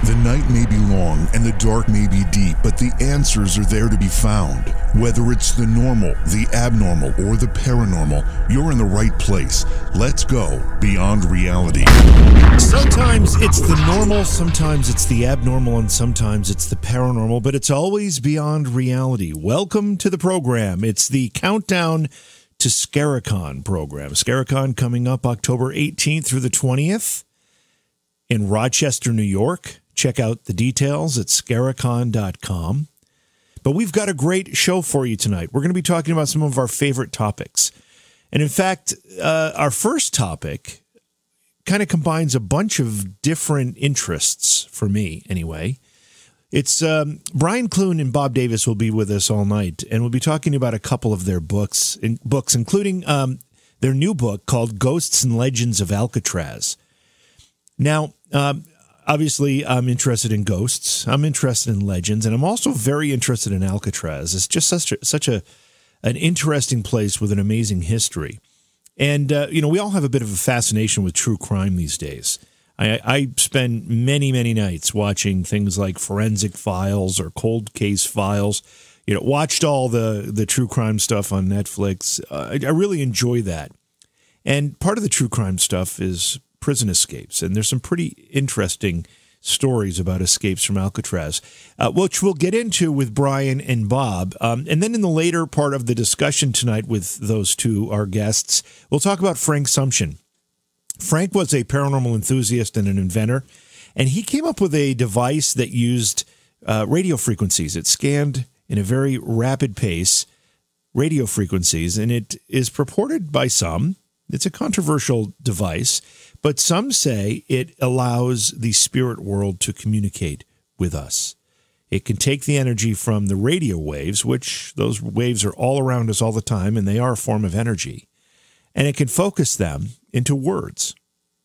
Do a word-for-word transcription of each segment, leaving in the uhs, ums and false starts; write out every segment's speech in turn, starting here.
The night may be long and the dark may be deep, but the answers are there to be found. Whether it's the normal, the abnormal, or the paranormal, you're in the right place. Let's go beyond reality. Sometimes it's the normal, sometimes it's the abnormal, and sometimes it's the paranormal, but it's always beyond reality. Welcome to the program. It's the Countdown to Scaricon program. Scaricon coming up October eighteenth through the twentieth in Rochester, New York. Check out the details at scaricon dot com. But we've got a great show for you tonight. We're going to be talking about some of our favorite topics. And in fact, uh, our first topic kind of combines a bunch of different interests for me, anyway. It's um, Brian Clune and Bob Davis will be with us all night, and we'll be talking about a couple of their books, in, books including um, their new book called Ghosts and Legends of Alcatraz. Now, um, obviously, I'm interested in ghosts. I'm interested in legends, and I'm also very interested in Alcatraz. It's just such a, such a an interesting place with an amazing history. And, uh, you know, we all have a bit of a fascination with true crime these days. I, I spend many, many nights watching things like Forensic Files or Cold Case Files. You know, watched all the, the true crime stuff on Netflix. Uh, I, I really enjoy that. And part of the true crime stuff is prison escapes, and there's some pretty interesting stories about escapes from Alcatraz, uh, which we'll get into with Brian and Bob. Um, and then in the later part of the discussion tonight with those two, our guests, we'll talk about Frank Sumption. Frank was a paranormal enthusiast and an inventor, and he came up with a device that used uh, radio frequencies. It scanned in a very rapid pace radio frequencies, and it is purported by some, it's a controversial device, but some say it allows the spirit world to communicate with us. It can take the energy from the radio waves, which those waves are all around us all the time, and they are a form of energy, and it can focus them into words.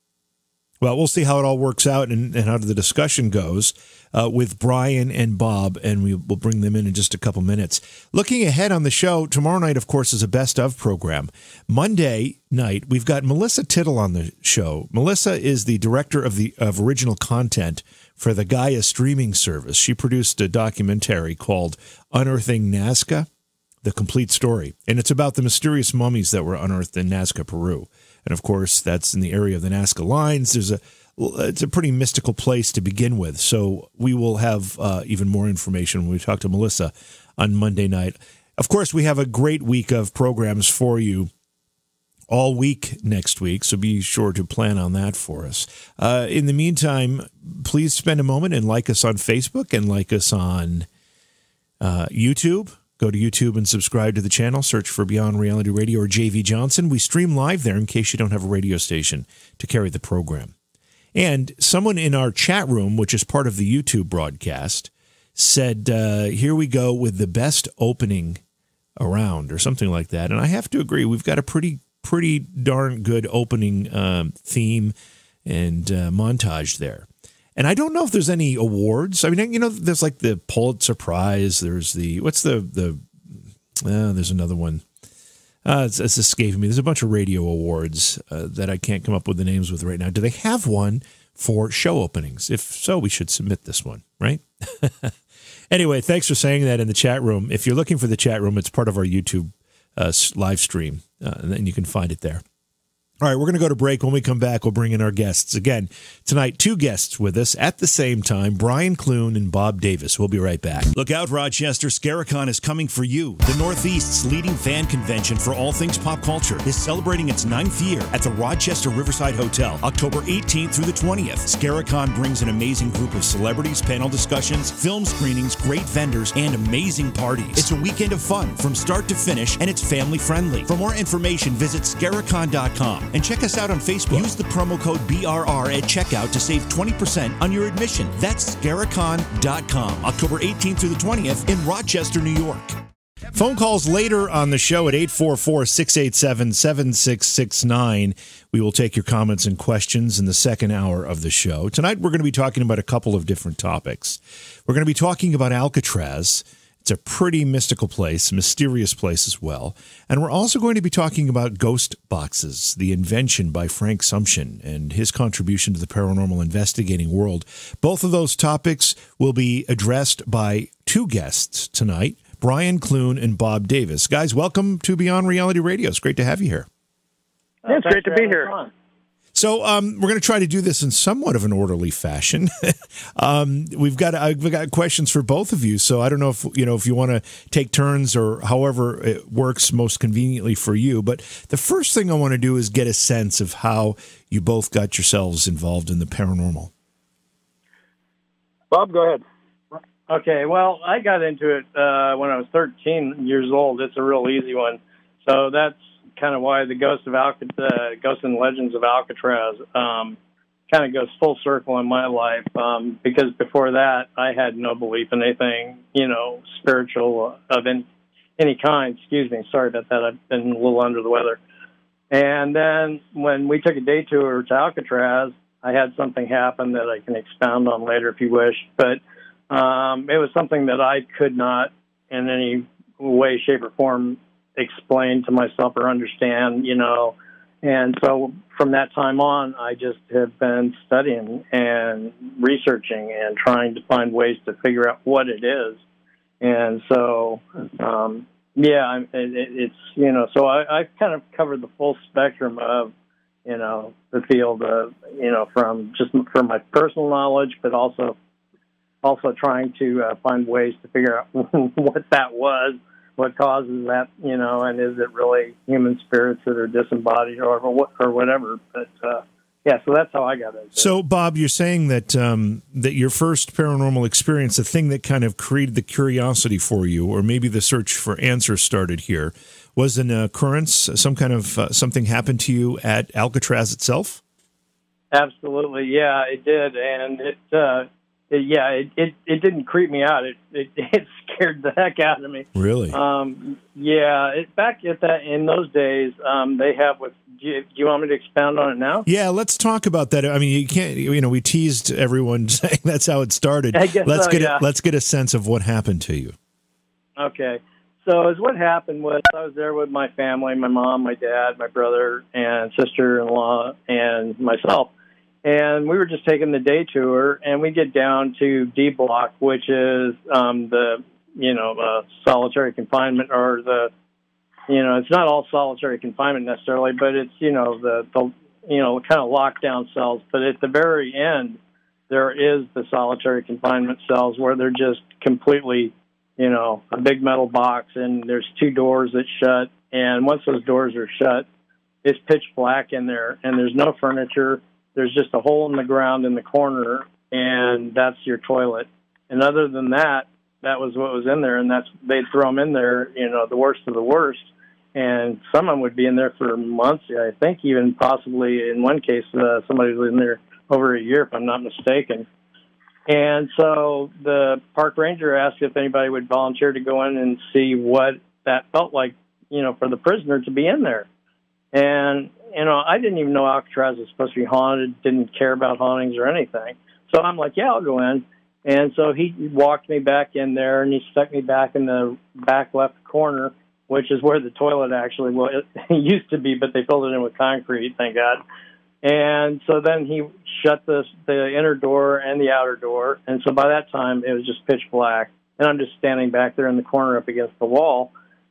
Well, we'll see how it all works out and, and how the discussion goes uh, with Brian and Bob, and we will bring them in in just a couple minutes. Looking ahead on the show, tomorrow night, of course, is a best of program. Monday night, we've got Melissa Tittle on the show. Melissa is the director of the of original content for the Gaia streaming service. She produced a documentary called Unearthing Nazca, The Complete Story, and it's about the mysterious mummies that were unearthed in Nazca, Peru. And, of course, that's in the area of the Nazca Lines. There's a It's a pretty mystical place to begin with. So we will have uh, even more information when we talk to Melissa on Monday night. Of course, we have a great week of programs for you all week next week, so be sure to plan on that for us. Uh, in the meantime, please spend a moment and like us on Facebook and like us on uh, YouTube. Go to YouTube and subscribe to the channel. Search for Beyond Reality Radio or J V Johnson. We stream live there in case you don't have a radio station to carry the program. And someone in our chat room, which is part of the YouTube broadcast, said, uh, here we go with the best opening around or something like that. And I have to agree. We've got a pretty, pretty darn good opening um, theme and uh, montage there. And I don't know if there's any awards. I mean, you know, there's like the Pulitzer Prize. There's the, what's the, the, uh, there's another one. Uh, it's, it's escaping me. There's a bunch of radio awards uh, that I can't come up with the names with right now. Do they have one for show openings? If so, we should submit this one, right? Anyway, thanks for saying that in the chat room. If you're looking for the chat room, it's part of our YouTube uh, live stream, uh, and then you can find it there. All right, we're going to go to break. When we come back, we'll bring in our guests. Again, tonight, two guests with us at the same time, Brian Clune and Bob Davis. We'll be right back. Look out, Rochester. Scaricon is coming for you. The Northeast's leading fan convention for all things pop culture is celebrating its ninth year at the Rochester Riverside Hotel, October eighteenth through the twentieth. Scaricon brings an amazing group of celebrities, panel discussions, film screenings, great vendors, and amazing parties. It's a weekend of fun from start to finish, and it's family-friendly. For more information, visit scaricon dot com. And check us out on Facebook. Use the promo code B R R at checkout to save twenty percent on your admission. That's scaricon dot com. October eighteenth through the twentieth in Rochester, New York. Phone calls later on the show at eight four four, six eight seven, seven six six nine. We will take your comments and questions in the second hour of the show. Tonight, we're going to be talking about a couple of different topics. We're going to be talking about Alcatraz. It's a pretty mystical place, mysterious place as well. And we're also going to be talking about ghost boxes, the invention by Frank Sumption and his contribution to the paranormal investigating world. Both of those topics will be addressed by two guests tonight, Brian Clune and Bob Davis. Guys, welcome to Beyond Reality Radio. It's great to have you here. Yeah, it's great to be here. So um, we're going to try to do this in somewhat of an orderly fashion. um, we've got I've got questions for both of you. So I don't know if you know if you want to take turns or however it works most conveniently for you. But the first thing I want to do is get a sense of how you both got yourselves involved in the paranormal. Bob, go ahead. Okay, well, I got into it uh, when I was thirteen years old. It's a real easy one. So that's kind of why the Ghost of Alcatraz, uh, Ghosts and Legends of Alcatraz, um, kind of goes full circle in my life. Um, because before that, I had no belief in anything, you know, spiritual of any, any kind. Excuse me, sorry about that. I've been a little under the weather. And then when we took a day tour to Alcatraz, I had something happen that I can expound on later if you wish. But um, it was something that I could not, in any way, shape, or form, explain to myself or understand, you know. And so from that time on, I just have been studying and researching and trying to find ways to figure out what it is. And so, um, yeah, it, it's, you know, so I, I've kind of covered the full spectrum of, you know, the field of, you know, from just from my personal knowledge, but also, also trying to uh, find ways to figure out what that was. What causes that, you know, and is it really human spirits that are disembodied or or whatever? But uh, yeah, so that's how I got it. So, Bob, you're saying that um, that your first paranormal experience, the thing that kind of created the curiosity for you, or maybe the search for answers started here, was an occurrence. Some kind of uh, something happened to you at Alcatraz itself. Absolutely, yeah, it did, and it. Uh, It, yeah, it, it it didn't creep me out. It it, it scared the heck out of me. Really? Um, yeah. It, back at that in those days, um, they have what. Do you, do you want me to expound on it now? Yeah, let's talk about that. I mean, you can't. You know, we teased everyone saying that's how it started. I guess let's so, get yeah. a, let's get a sense of what happened to you. Okay. So, as what happened was, I was there with my family, my mom, my dad, my brother, and sister-in-law, and myself. And we were just taking the day tour, and we get down to D Block, which is um, the, you know, uh, solitary confinement, or the, you know, it's not all solitary confinement necessarily, but it's, you know, the, the you know, kind of lockdown cells. But at the very end, there is the solitary confinement cells where they're just completely, you know, a big metal box, and there's two doors that shut. And once those doors are shut, it's pitch black in there, and there's no furniture. There's just a hole in the ground in the corner, and that's your toilet. And other than that, that was what was in there, and that's they'd throw them in there, you know, the worst of the worst. And some of them would be in there for months. I think even possibly in one case, uh, somebody was in there over a year, if I'm not mistaken. And so the park ranger asked if anybody would volunteer to go in and see what that felt like, you know, for the prisoner to be in there. And you know, I didn't even know Alcatraz was supposed to be haunted, didn't care about hauntings or anything. So I'm like, yeah, I'll go in. And so he walked me back in there, and he stuck me back in the back left corner, which is where the toilet actually was. It used to be, but they filled it in with concrete, thank God. And so then he shut the, the inner door and the outer door. And so by that time, it was just pitch black. And I'm just standing back there in the corner up against the wall.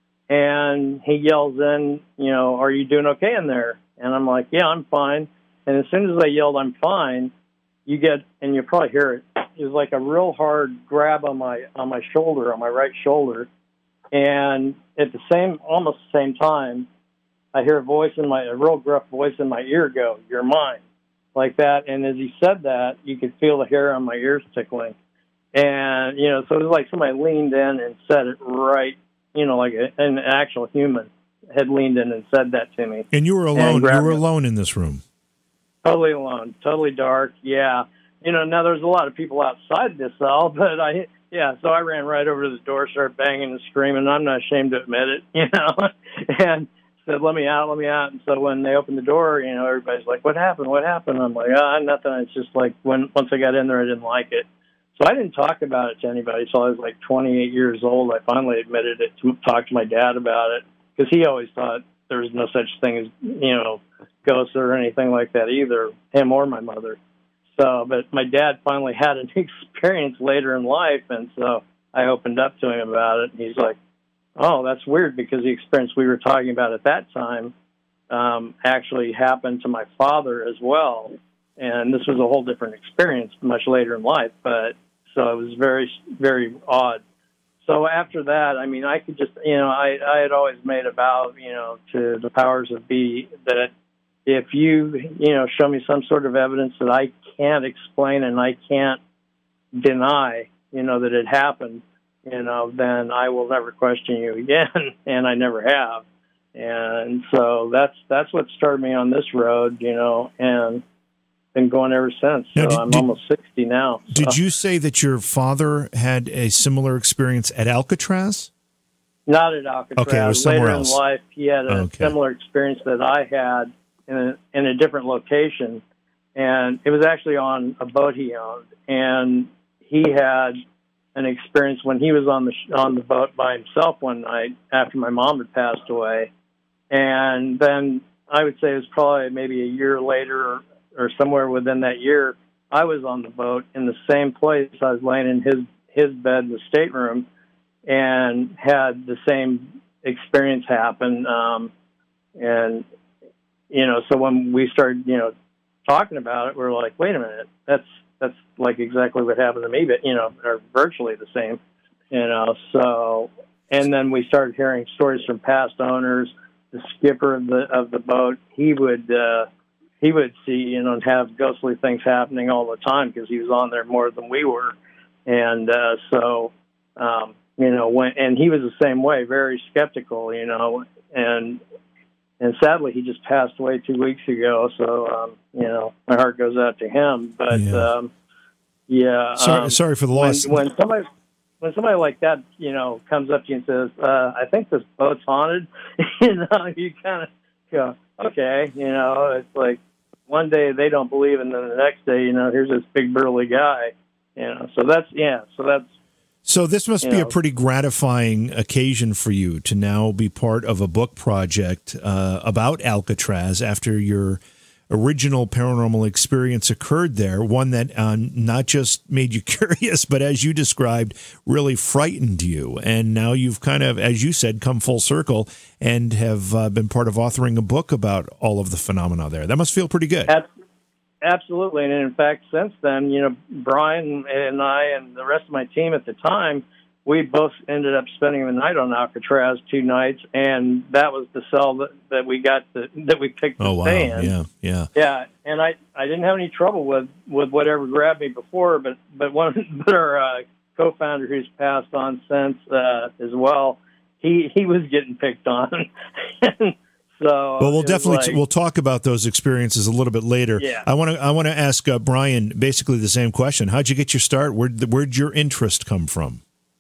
And he yells in, you know, are you doing okay in there? And I'm like, yeah, I'm fine. And as soon as I yelled, I'm fine, you get, and you probably hear it, it was like a real hard grab on my on my shoulder, on my right shoulder. And at the same, almost the same time, I hear a voice in my, a real gruff voice in my ear go, you're mine, like that. And as he said that, you could feel the hair on my ears tickling. And, you know, so it was like somebody leaned in and said it right, you know, like a, an actual human had leaned in and said that to me. And you were alone. You were alone in this room. Totally alone. Totally dark. Yeah. You know, now there's a lot of people outside this cell, but I, yeah, so I ran right over to the door, started banging and screaming. I'm not ashamed to admit it, you know, and said, let me out, let me out. And so when they opened the door, you know, everybody's like, what happened? What happened? I'm like, ah, oh, nothing. It's just like when, once I got in there, I didn't like it. So I didn't talk about it to anybody. So I was like twenty-eight years old. I finally admitted it, to talk to my dad about it, because he always thought there was no such thing as, you know, ghosts or anything like that either, him or my mother. So, but my dad finally had an experience later in life, and so I opened up to him about it, and he's like, oh, that's weird, because the experience we were talking about at that time um, actually happened to my father as well. And this was a whole different experience much later in life, but so it was very, very odd. So after that, I mean, I could just, you know, I, I had always made a vow, you know, to the powers that be, that if you, you know, show me some sort of evidence that I can't explain and I can't deny, you know, that it happened, you know, then I will never question you again, and I never have. And so that's that's what started me on this road, you know, and been going ever since. So now, did, I'm did, almost sixty now. So. Did you say that your father had a similar experience at Alcatraz? Not at Alcatraz. Okay, it was somewhere Later else. in life, he had a okay. similar experience that I had in a, in a different location, and it was actually on a boat he owned. And he had an experience when he was on the on the boat by himself one night after my mom had passed away, and then I would say it was probably maybe a year later, or, or somewhere within that year, I was on the boat in the same place. I was laying in his his bed in the stateroom, and had the same experience happen. Um, and you know, so when we started, you know, talking about it, we were like, wait a minute, that's that's like exactly what happened to me, but, you know, or virtually the same, you know. So, and then we started hearing stories from past owners. The skipper of the of the boat, he would uh, he would see, you know, and have ghostly things happening all the time, because he was on there more than we were, and uh, so um, you know, when and he was the same way, very skeptical, you know, and. And sadly, he just passed away two weeks ago. So, um, you know, my heart goes out to him. But, yeah, um, yeah sorry, um, sorry for the loss. When, when somebody, when somebody like that, you know, comes up to you and says, uh, "I think this boat's haunted," you know, you kind of go, "Okay," you know. It's like one day they don't believe, and then the next day, you know, here's this big burly guy, you know. So that's yeah. So that's. So this must you be know, a pretty gratifying occasion for you to now be part of a book project uh, about Alcatraz after your original paranormal experience occurred there, one that uh, not just made you curious, but as you described, really frightened you. And now you've kind of, as you said, come full circle and have uh, been part of authoring a book about all of the phenomena there. That must feel pretty good. Absolutely. And in fact, since then, you know, Brian and I and the rest of my team at the time, we both ended up spending the night on Alcatraz two nights, and that was the cell that, that we got to, that we picked to oh, wow. stay in. Yeah, yeah. Yeah, and I, I didn't have any trouble with, with whatever grabbed me before, but, but one but our uh, co-founder, who's passed on since uh, as well, he, he was getting picked on. So, well, we'll definitely like, t- we'll talk about those experiences a little bit later. Yeah. I want to I want to ask uh, Brian basically the same question. How'd you get your start? Where where'd your interest come from?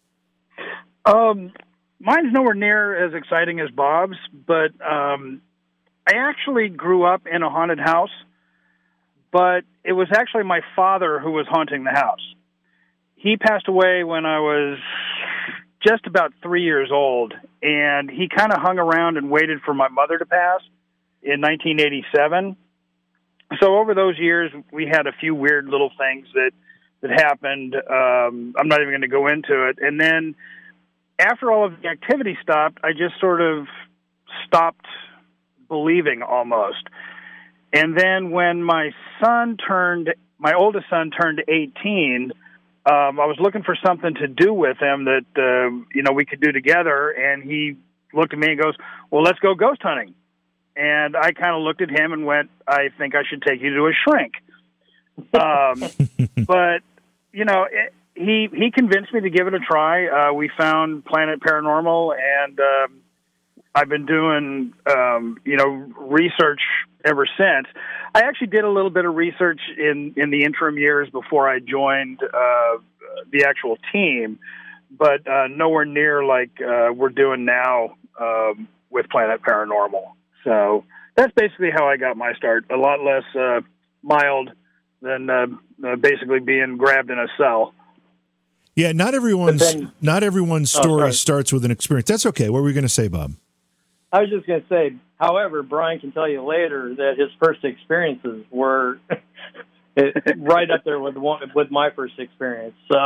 Um, mine's nowhere near as exciting as Bob's, but um, I actually grew up in a haunted house, but it was actually my father who was haunting the house. He passed away when I was just about three years old, and he kind of hung around and waited for my mother to pass in nineteen eighty-seven. So over those years, we had a few weird little things that, that happened. Um, I'm not even going to go into it. And then after all of the activity stopped, I just sort of stopped believing almost. And then when my son turned, my oldest son turned eighteen, Um, I was looking for something to do with him that, uh, you know, we could do together. And he looked at me and goes, well, let's go ghost hunting. And I kind of looked at him and went, I think I should take you to a shrink. Um, but, you know, it, he, he convinced me to give it a try. Uh, we found Planet Paranormal, and um, I've been doing, um, you know, research ever since. I actually did a little bit of research in, in the interim years before I joined uh, the actual team, but uh, nowhere near like uh, we're doing now um, with Planet Paranormal. So that's basically how I got my start. A lot less uh, mild than uh, uh, basically being grabbed in a cell. Yeah, not everyone's then, not everyone's story oh, starts with an experience. That's okay. What were we going to say, Bob? I was just going to say, however, Brian can tell you later that his first experiences were right up there with one, with my first experience. So,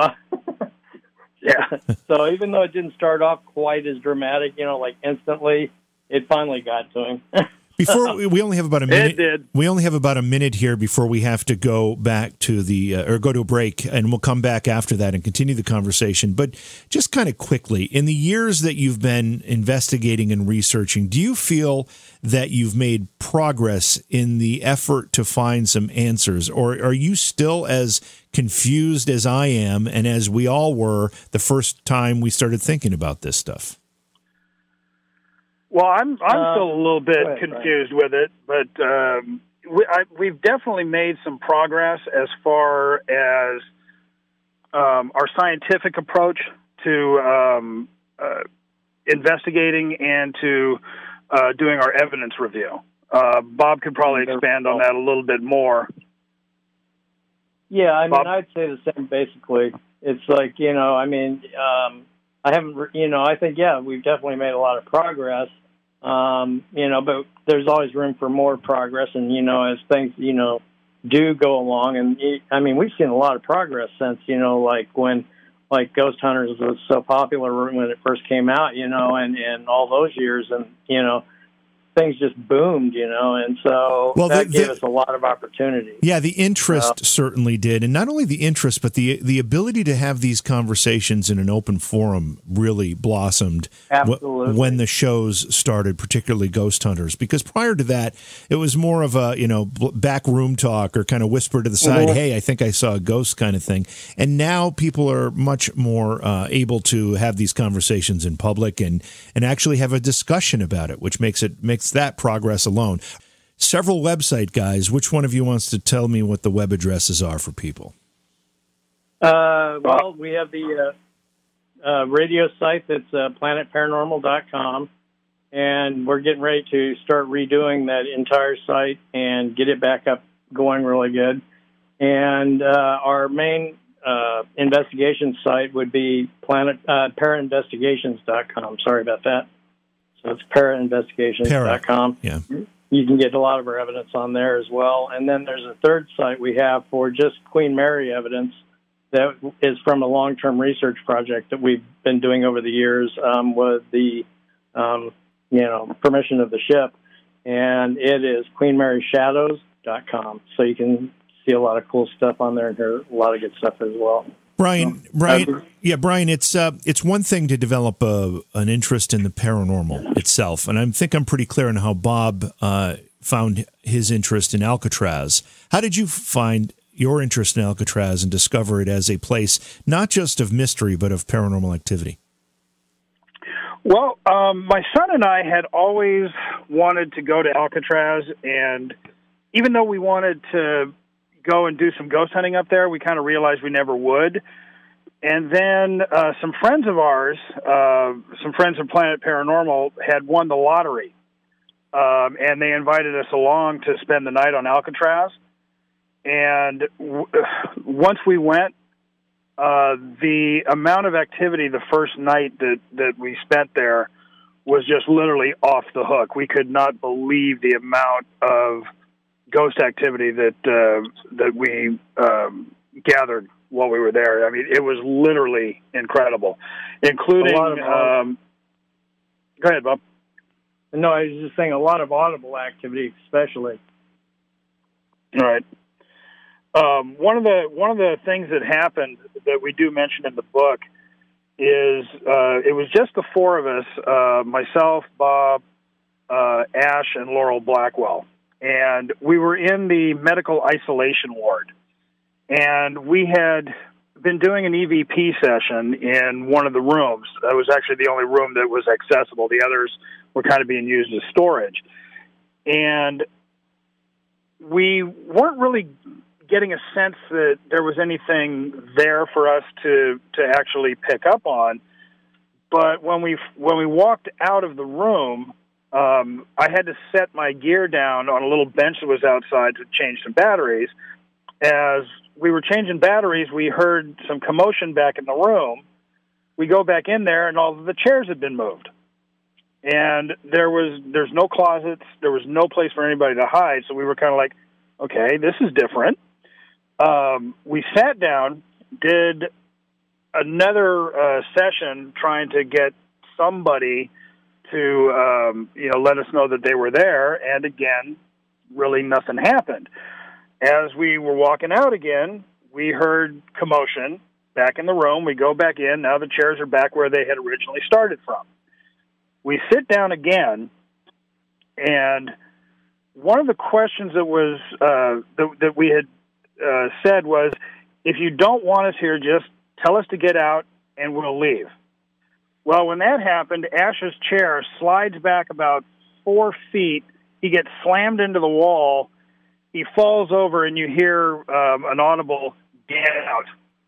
yeah. So even though it didn't start off quite as dramatic, you know, like instantly, it finally got to him. Before we, we only have about a minute. It did. We only have about a minute here before we have to go back to the uh, or go to a break, and we'll come back after that and continue the conversation. But just kind of quickly, in the years that you've been investigating and researching, do you feel that you've made progress in the effort to find some answers, or are you still as confused as I am and as we all were the first time we started thinking about this stuff? Well, I'm I'm uh, still a little bit ahead, confused with it, but um, we, I, we've definitely made some progress as far as um, our scientific approach to um, uh, investigating and to uh, doing our evidence review. Uh, Bob could probably expand on that a little bit more. Yeah, I mean, Bob? I'd say the same. Basically, it's like, you know, I mean, um, I haven't, you know, I think yeah, we've definitely made a lot of progress. Um, you know, but there's always room for more progress. And, you know, as things, you know, do go along. And, I mean, we've seen a lot of progress since, you know, like when, like Ghost Hunters was so popular when it first came out, you know, and, and all those years. And, you know, things just boomed, you know, and so well, that the, gave the, us a lot of opportunity. Yeah, the interest uh, certainly did. And not only the interest, but the the ability to have these conversations in an open forum really blossomed absolutely. when the shows started, particularly Ghost Hunters. Because prior to that, it was more of a, you know, back room talk or kind of whisper to the side, mm-hmm. hey, I think I saw a ghost kind of thing. And now people are much more uh, able to have these conversations in public and, and actually have a discussion about it, which makes it makes that progress alone. Several website guys. Which one of you wants to tell me what the web addresses are for people? Uh, well, we have the uh, uh, radio site that's uh, planet paranormal dot com, and we're getting ready to start redoing that entire site and get it back up going really good. And uh, our main uh, investigation site would be planet uh, para investigations dot com. Sorry about that. So it's para investigations dot com. Yeah. You can get a lot of our evidence on there as well. And then there's a third site we have for just Queen Mary evidence that is from a long-term research project that we've been doing over the years um, with the, um, you know, permission of the ship. And it is queen mary shadows dot com. So you can see a lot of cool stuff on there and hear a lot of good stuff as well. Brian, Brian, yeah, Brian. It's uh, it's one thing to develop a, an interest in the paranormal itself, and I think I'm pretty clear on how Bob uh, found his interest in Alcatraz. How did you find your interest in Alcatraz and discover it as a place not just of mystery but of paranormal activity? Well, um, my son and I had always wanted to go to Alcatraz, and even though we wanted to go and do some ghost hunting up there, we kind of realized we never would. And then uh, some friends of ours, uh, some friends from Planet Paranormal, had won the lottery, um, and they invited us along to spend the night on Alcatraz. And w- once we went, uh, the amount of activity the first night that, that we spent there was just literally off the hook. We could not believe the amount of ghost activity that uh, that we um, gathered while we were there. I mean, it was literally incredible, including. Um, go ahead, Bob. No, I was just saying a lot of audible activity, especially. All right. Um, one of the one of the things that happened that we do mention in the book is uh, it was just the four of us, uh, myself, Bob, uh, Ash, and Laurel Blackwell. And we were in the medical isolation ward. And we had been doing an E V P session in one of the rooms. That was actually the only room that was accessible. The others were kind of being used as storage. And we weren't really getting a sense that there was anything there for us to, to actually pick up on. But when we when we walked out of the room, Um, I had to set my gear down on a little bench that was outside to change some batteries. As we were changing batteries. We heard some commotion back in the room. We go back in there, and all of the chairs had been moved. And there was there's no closets. There was no place for anybody to hide. So we were kind of like, okay, this is different. Um, we sat down, did another uh, session trying to get somebody to um, you know let us know that they were there. And again, really nothing happened. As we were walking out again, we heard commotion back in the room. We go back in. Now the chairs are back where they had originally started from. We sit down again, and one of the questions that was uh, that, that we had uh, said was, if you don't want us here, just tell us to get out, and we'll leave. Well, when that happened, Ash's chair slides back about four feet. He gets slammed into the wall. He falls over, and you hear um, an audible, "Get out."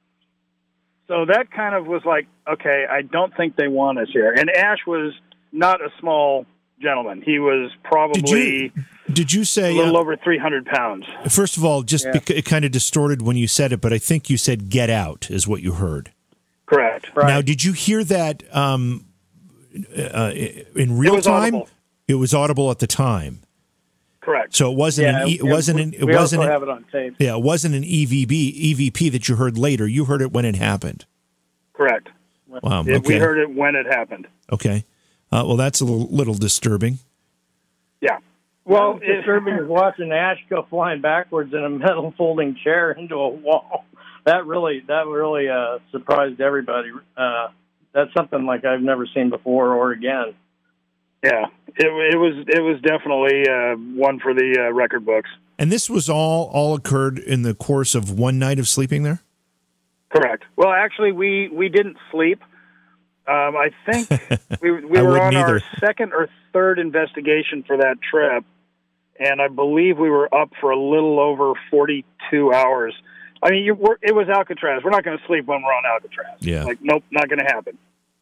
So that kind of was like, okay, I don't think they want us here. And Ash was not a small gentleman. He was probably did you, did you say, a little uh, over three hundred pounds. First of all, just yeah. bec- it kind of distorted when you said it, but I think you said "get out" is what you heard. Correct. Right. Now, did you hear that um, uh, in real it was time? Audible. It was audible at the time. Correct. So it wasn't yeah, an e- it wasn't we, an it we wasn't also an, have it on tape. Yeah, it wasn't an E V B E V P that you heard later. You heard it when it happened. Correct. Wow. It, Okay. we heard it when it happened. Okay. Uh, well, that's a little, little disturbing. Yeah. Well, Well, it's disturbing is watching Ash go flying backwards in a metal folding chair into a wall. That really, that really uh, surprised everybody. Uh, that's something like I've never seen before or again. Yeah, it, it was it was definitely uh, one for the uh, record books. And this was all all occurred in the course of one night of sleeping there? Correct. Well, actually, we, we didn't sleep. Um, I think we, we I were wouldn't on our either. second or third investigation for that trip, and I believe we were up for a little over forty-two hours. I mean, you, we're, it was Alcatraz. We're not going to sleep when we're on Alcatraz. Yeah. Like, nope, not going to happen.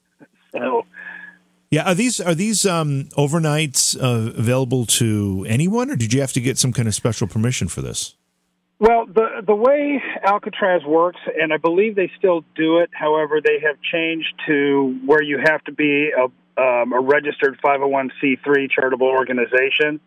So, Yeah, are these are these um, overnights uh, available to anyone, or did you have to get some kind of special permission for this? well, the the way Alcatraz works, and I believe they still do it. However, they have changed to where you have to be a, um, a registered five oh one c three charitable organization.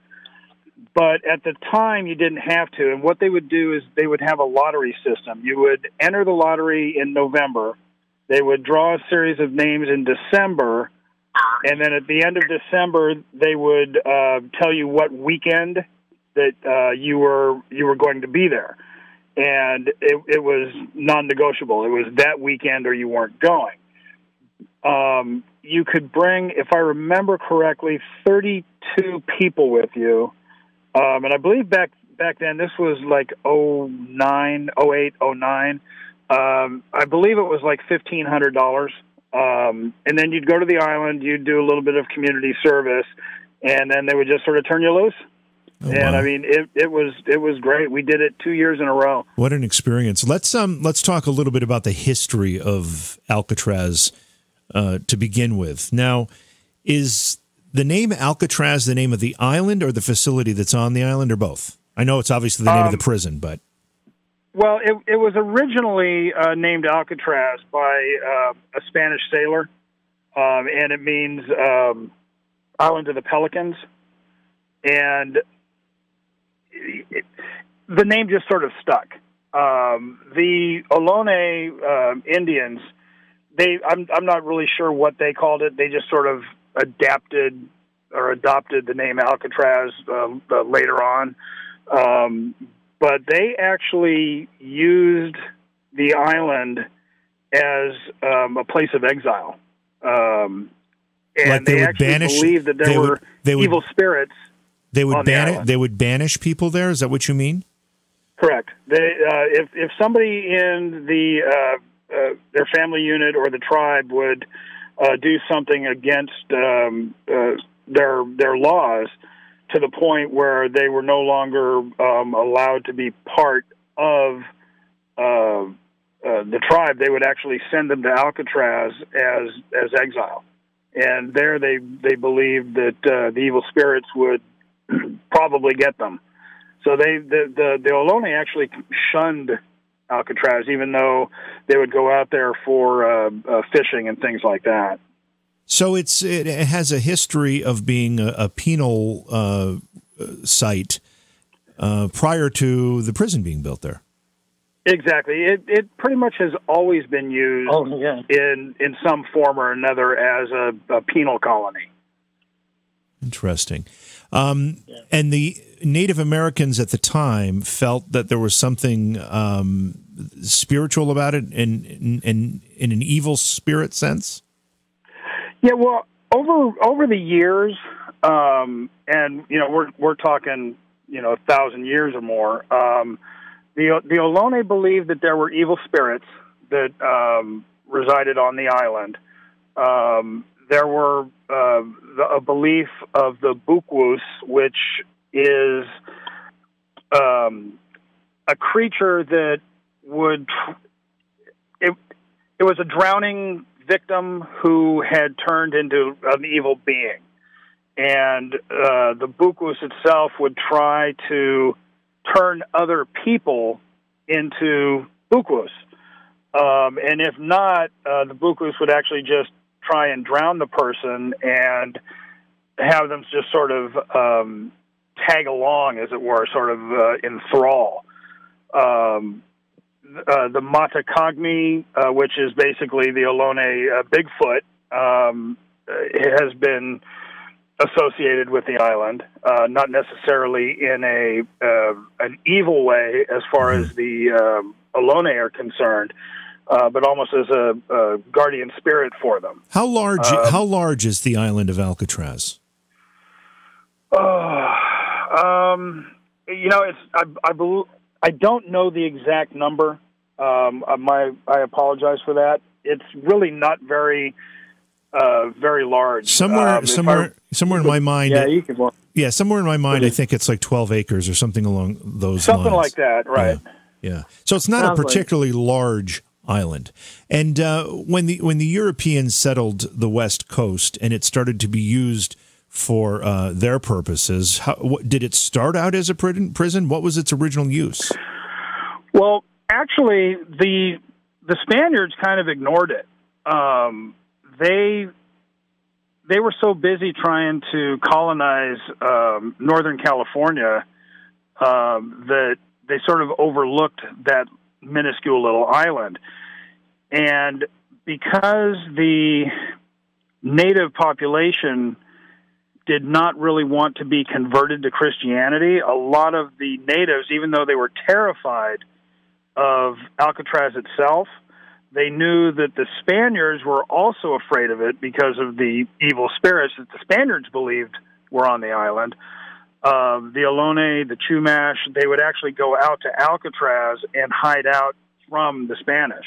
But at the time, you didn't have to. And what they would do is they would have a lottery system. You would enter the lottery in November. They would draw a series of names in December. And then at the end of December, they would uh, tell you what weekend that uh, you were you were going to be there. And it, it was non-negotiable. It was that weekend or you weren't going. Um, you could bring, if I remember correctly, thirty-two people with you. Um, and I believe back back then, this was like oh nine, oh eight, oh nine. Um, I believe it was like fifteen hundred dollars. Um, and then you'd go to the island, you'd do a little bit of community service, and then they would just sort of turn you loose. Oh, and wow. I mean, it, it was it was great. We did it two years in a row. What an experience! Let's um let's talk a little bit about the history of Alcatraz uh, to begin with. Now, is the name Alcatraz the name of the island or the facility that's on the island, or both? I know it's obviously the name Um, of the prison, but Well, it, it was originally uh, named Alcatraz by uh, a Spanish sailor, um, and it means um, Island of the Pelicans. And it, the name just sort of stuck. Um, the Ohlone uh, Indians, they I'm I'm not really sure what they called it. They just sort of adapted or adopted the name Alcatraz uh, uh, later on. Um, but they actually used the island as um, a place of exile. Um, and Like they they, would actually banish- believed that there they would- were they would- evil spirits. they would on the banish island. they would banish people there. Is that what you mean? Correct. They, uh, if if somebody in the uh, uh, their family unit or the tribe would uh, do something against um, uh, their their laws, to the point where they were no longer um, allowed to be part of uh, uh, the tribe, they would actually send them to Alcatraz as as exile, and there they they believed that uh, the evil spirits would probably get them. So they the the, the Ohlone actually shunned Alcatraz, even though they would go out there for uh, uh, fishing and things like that. So it's it has a history of being a, a penal uh, site uh, prior to the prison being built there. Exactly. It it pretty much has always been used Oh, yeah. in, in some form or another as a, a penal colony. Interesting. Um, yeah. And the Native Americans at the time felt that there was something um, spiritual about it in, in, in, in an evil spirit sense? Yeah, well, over over the years, um, and, you know, we're we're talking, you know, a thousand years or more, um, the the Ohlone believed that there were evil spirits that um, resided on the island. Um, there were uh, the, a belief of the Bukwus, which is um, a creature that would it it was a drowning victim who had turned into an evil being, and uh, the Bukwus itself would try to turn other people into Bukwus, um, and if not, uh, the Bukwus would actually just try and drown the person and have them just sort of um, tag along, as it were, sort of uh, enthrall. Um, uh, the Matakagmi, uh, which is basically the Ohlone uh, Bigfoot, um, it has been associated with the island, uh, not necessarily in a uh, an evil way as far as the um, Ohlone are concerned, uh, but almost as a, a guardian spirit for them. How large? Um, how large is the island of Alcatraz? Uh, um, you know, it's I I, bel- I don't know the exact number. Um, my I apologize for that. It's really not very uh, very large. Somewhere, um, somewhere, I, somewhere in my mind. Yeah, you can. Yeah, somewhere in my mind, I think it's like twelve acres or something along those something lines. Something like that, right? Yeah. yeah. So it's not Sounds a particularly like... large island. And uh, when the when the Europeans settled the West Coast and it started to be used for uh, their purposes, how, what, did it start out as a prison? What was its original use? Well, actually, the the Spaniards kind of ignored it. Um, they they were so busy trying to colonize um, Northern California um, that they sort of overlooked that minuscule little island. And because the native population did not really want to be converted to Christianity, a lot of the natives, even though they were terrified of Alcatraz itself, they knew that the Spaniards were also afraid of it because of the evil spirits that the Spaniards believed were on the island. Uh, the Ohlone, the Chumash, they would actually go out to Alcatraz and hide out from the Spanish.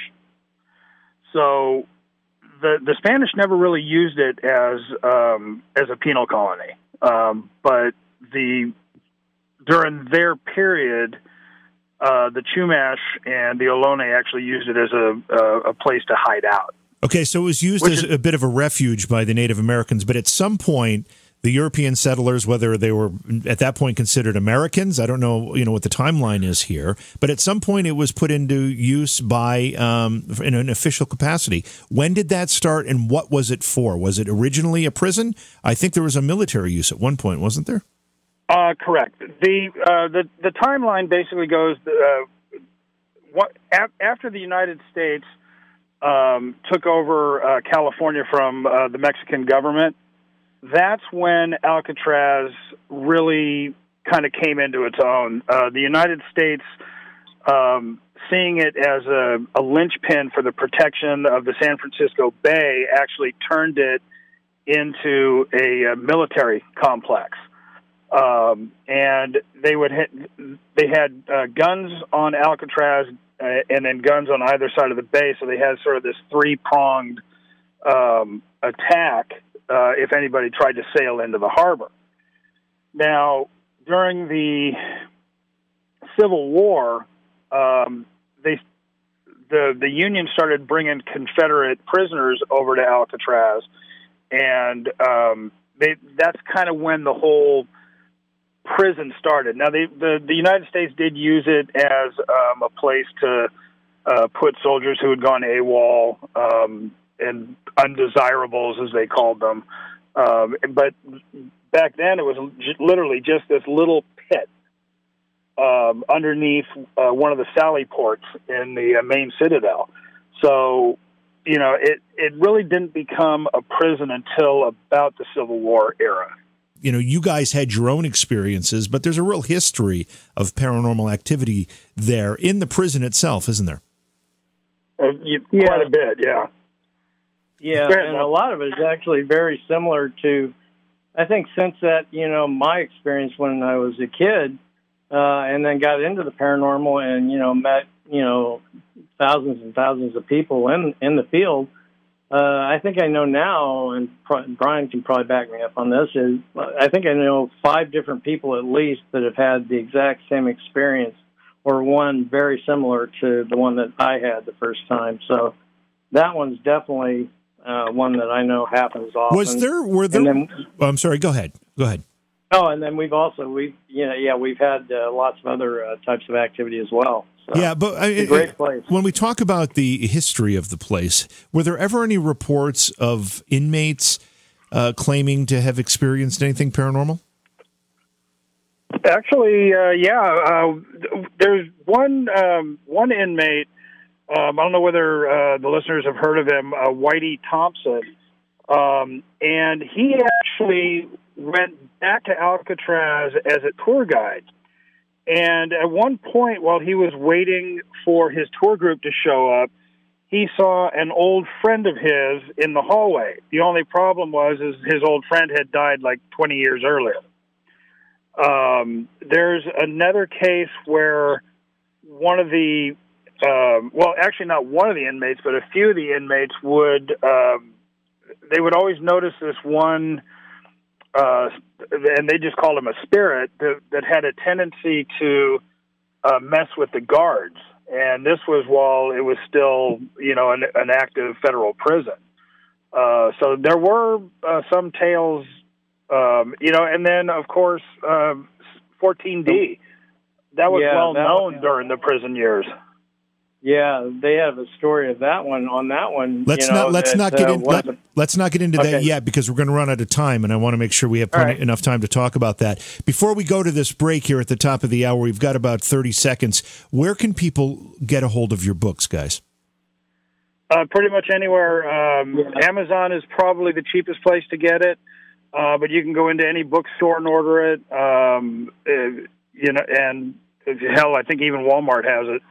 So the the Spanish never really used it as um, as a penal colony, um, but the during their period, uh, the Chumash and the Ohlone actually used it as a, a a place to hide out. Okay, so it was used Which as is, a bit of a refuge by the Native Americans, but at some point, the European settlers, whether they were at that point considered Americans, I don't know, you know, what the timeline is here, but at some point it was put into use by um, in an official capacity. When did that start, and what was it for? Was it originally a prison? I think there was a military use at one point, wasn't there? Uh, correct. The uh, the the timeline basically goes uh, what a- after the United States um, took over uh, California from uh, the Mexican government. That's when Alcatraz really kind of came into its own. Uh, the United States, um, seeing it as a, a linchpin for the protection of the San Francisco Bay, actually turned it into a, a military complex. Um, and they would hit, they had uh, guns on Alcatraz uh, and then guns on either side of the bay, so they had sort of this three-pronged um, attack Uh, if anybody tried to sail into the harbor. Now, during the Civil War, um, they the the Union started bringing Confederate prisoners over to Alcatraz, and um, they, that's kind of when the whole prison started. Now, they, the the United States did use it as um, a place to uh, put soldiers who had gone AWOL um, and undesirables, as they called them. Um, but back then, it was literally just this little pit um, underneath uh, one of the sally ports in the uh, main citadel. So, you know, it, it really didn't become a prison until about the Civil War era. You know, you guys had your own experiences, but there's a real history of paranormal activity there in the prison itself, isn't there? Uh, you, yeah. Quite a bit, yeah. Yeah, and a lot of it is actually very similar to, I think, since that, you know, my experience when I was a kid, uh, and then got into the paranormal and, you know, met, you know, thousands and thousands of people in, in the field. Uh, I think I know now, and Brian can probably back me up on this, is I think I know five different people at least that have had the exact same experience, or one very similar to the one that I had the first time. So that one's definitely uh, one that I know happens often. Was there, were there, then, oh, I'm sorry, go ahead, go ahead. Oh, and then we've also, we you know, yeah, we've had uh, lots of other uh, types of activity as well. So, yeah, but I, it's a great place. When we talk about the history of the place, were there ever any reports of inmates uh, claiming to have experienced anything paranormal? Actually, uh, yeah. Uh, there's one um, one inmate. Um, I don't know whether uh, the listeners have heard of him, uh, Whitey Thompson, um, and he actually went back to Alcatraz as a tour guide. And at one point, while he was waiting for his tour group to show up, he saw an old friend of his in the hallway. The only problem was is his old friend had died like twenty years earlier. Um, there's another case where one of the, um, well, actually not one of the inmates, but a few of the inmates would, um, they would always notice this one, Uh, and they just called him a spirit that, that had a tendency to uh, mess with the guards. And this was while it was still, you know, an, an active federal prison. Uh, so there were uh, some tales, um, you know, and then, of course, um, fourteen D. That was yeah, well that known was, during the prison years. Yeah, they have a story of that one. On that one, let's you know, not let's that, not get uh, in, let, let's not get into okay. that yet, because we're going to run out of time, and I want to make sure we have plenty, right. enough time to talk about that. Before we go to this break here at the top of the hour, we've got about thirty seconds. Where can people get a hold of your books, guys? Uh, pretty much anywhere. Um, yeah. Amazon is probably the cheapest place to get it, uh, but you can go into any bookstore and order it. Um, uh, you know, and hell, I think even Walmart has it.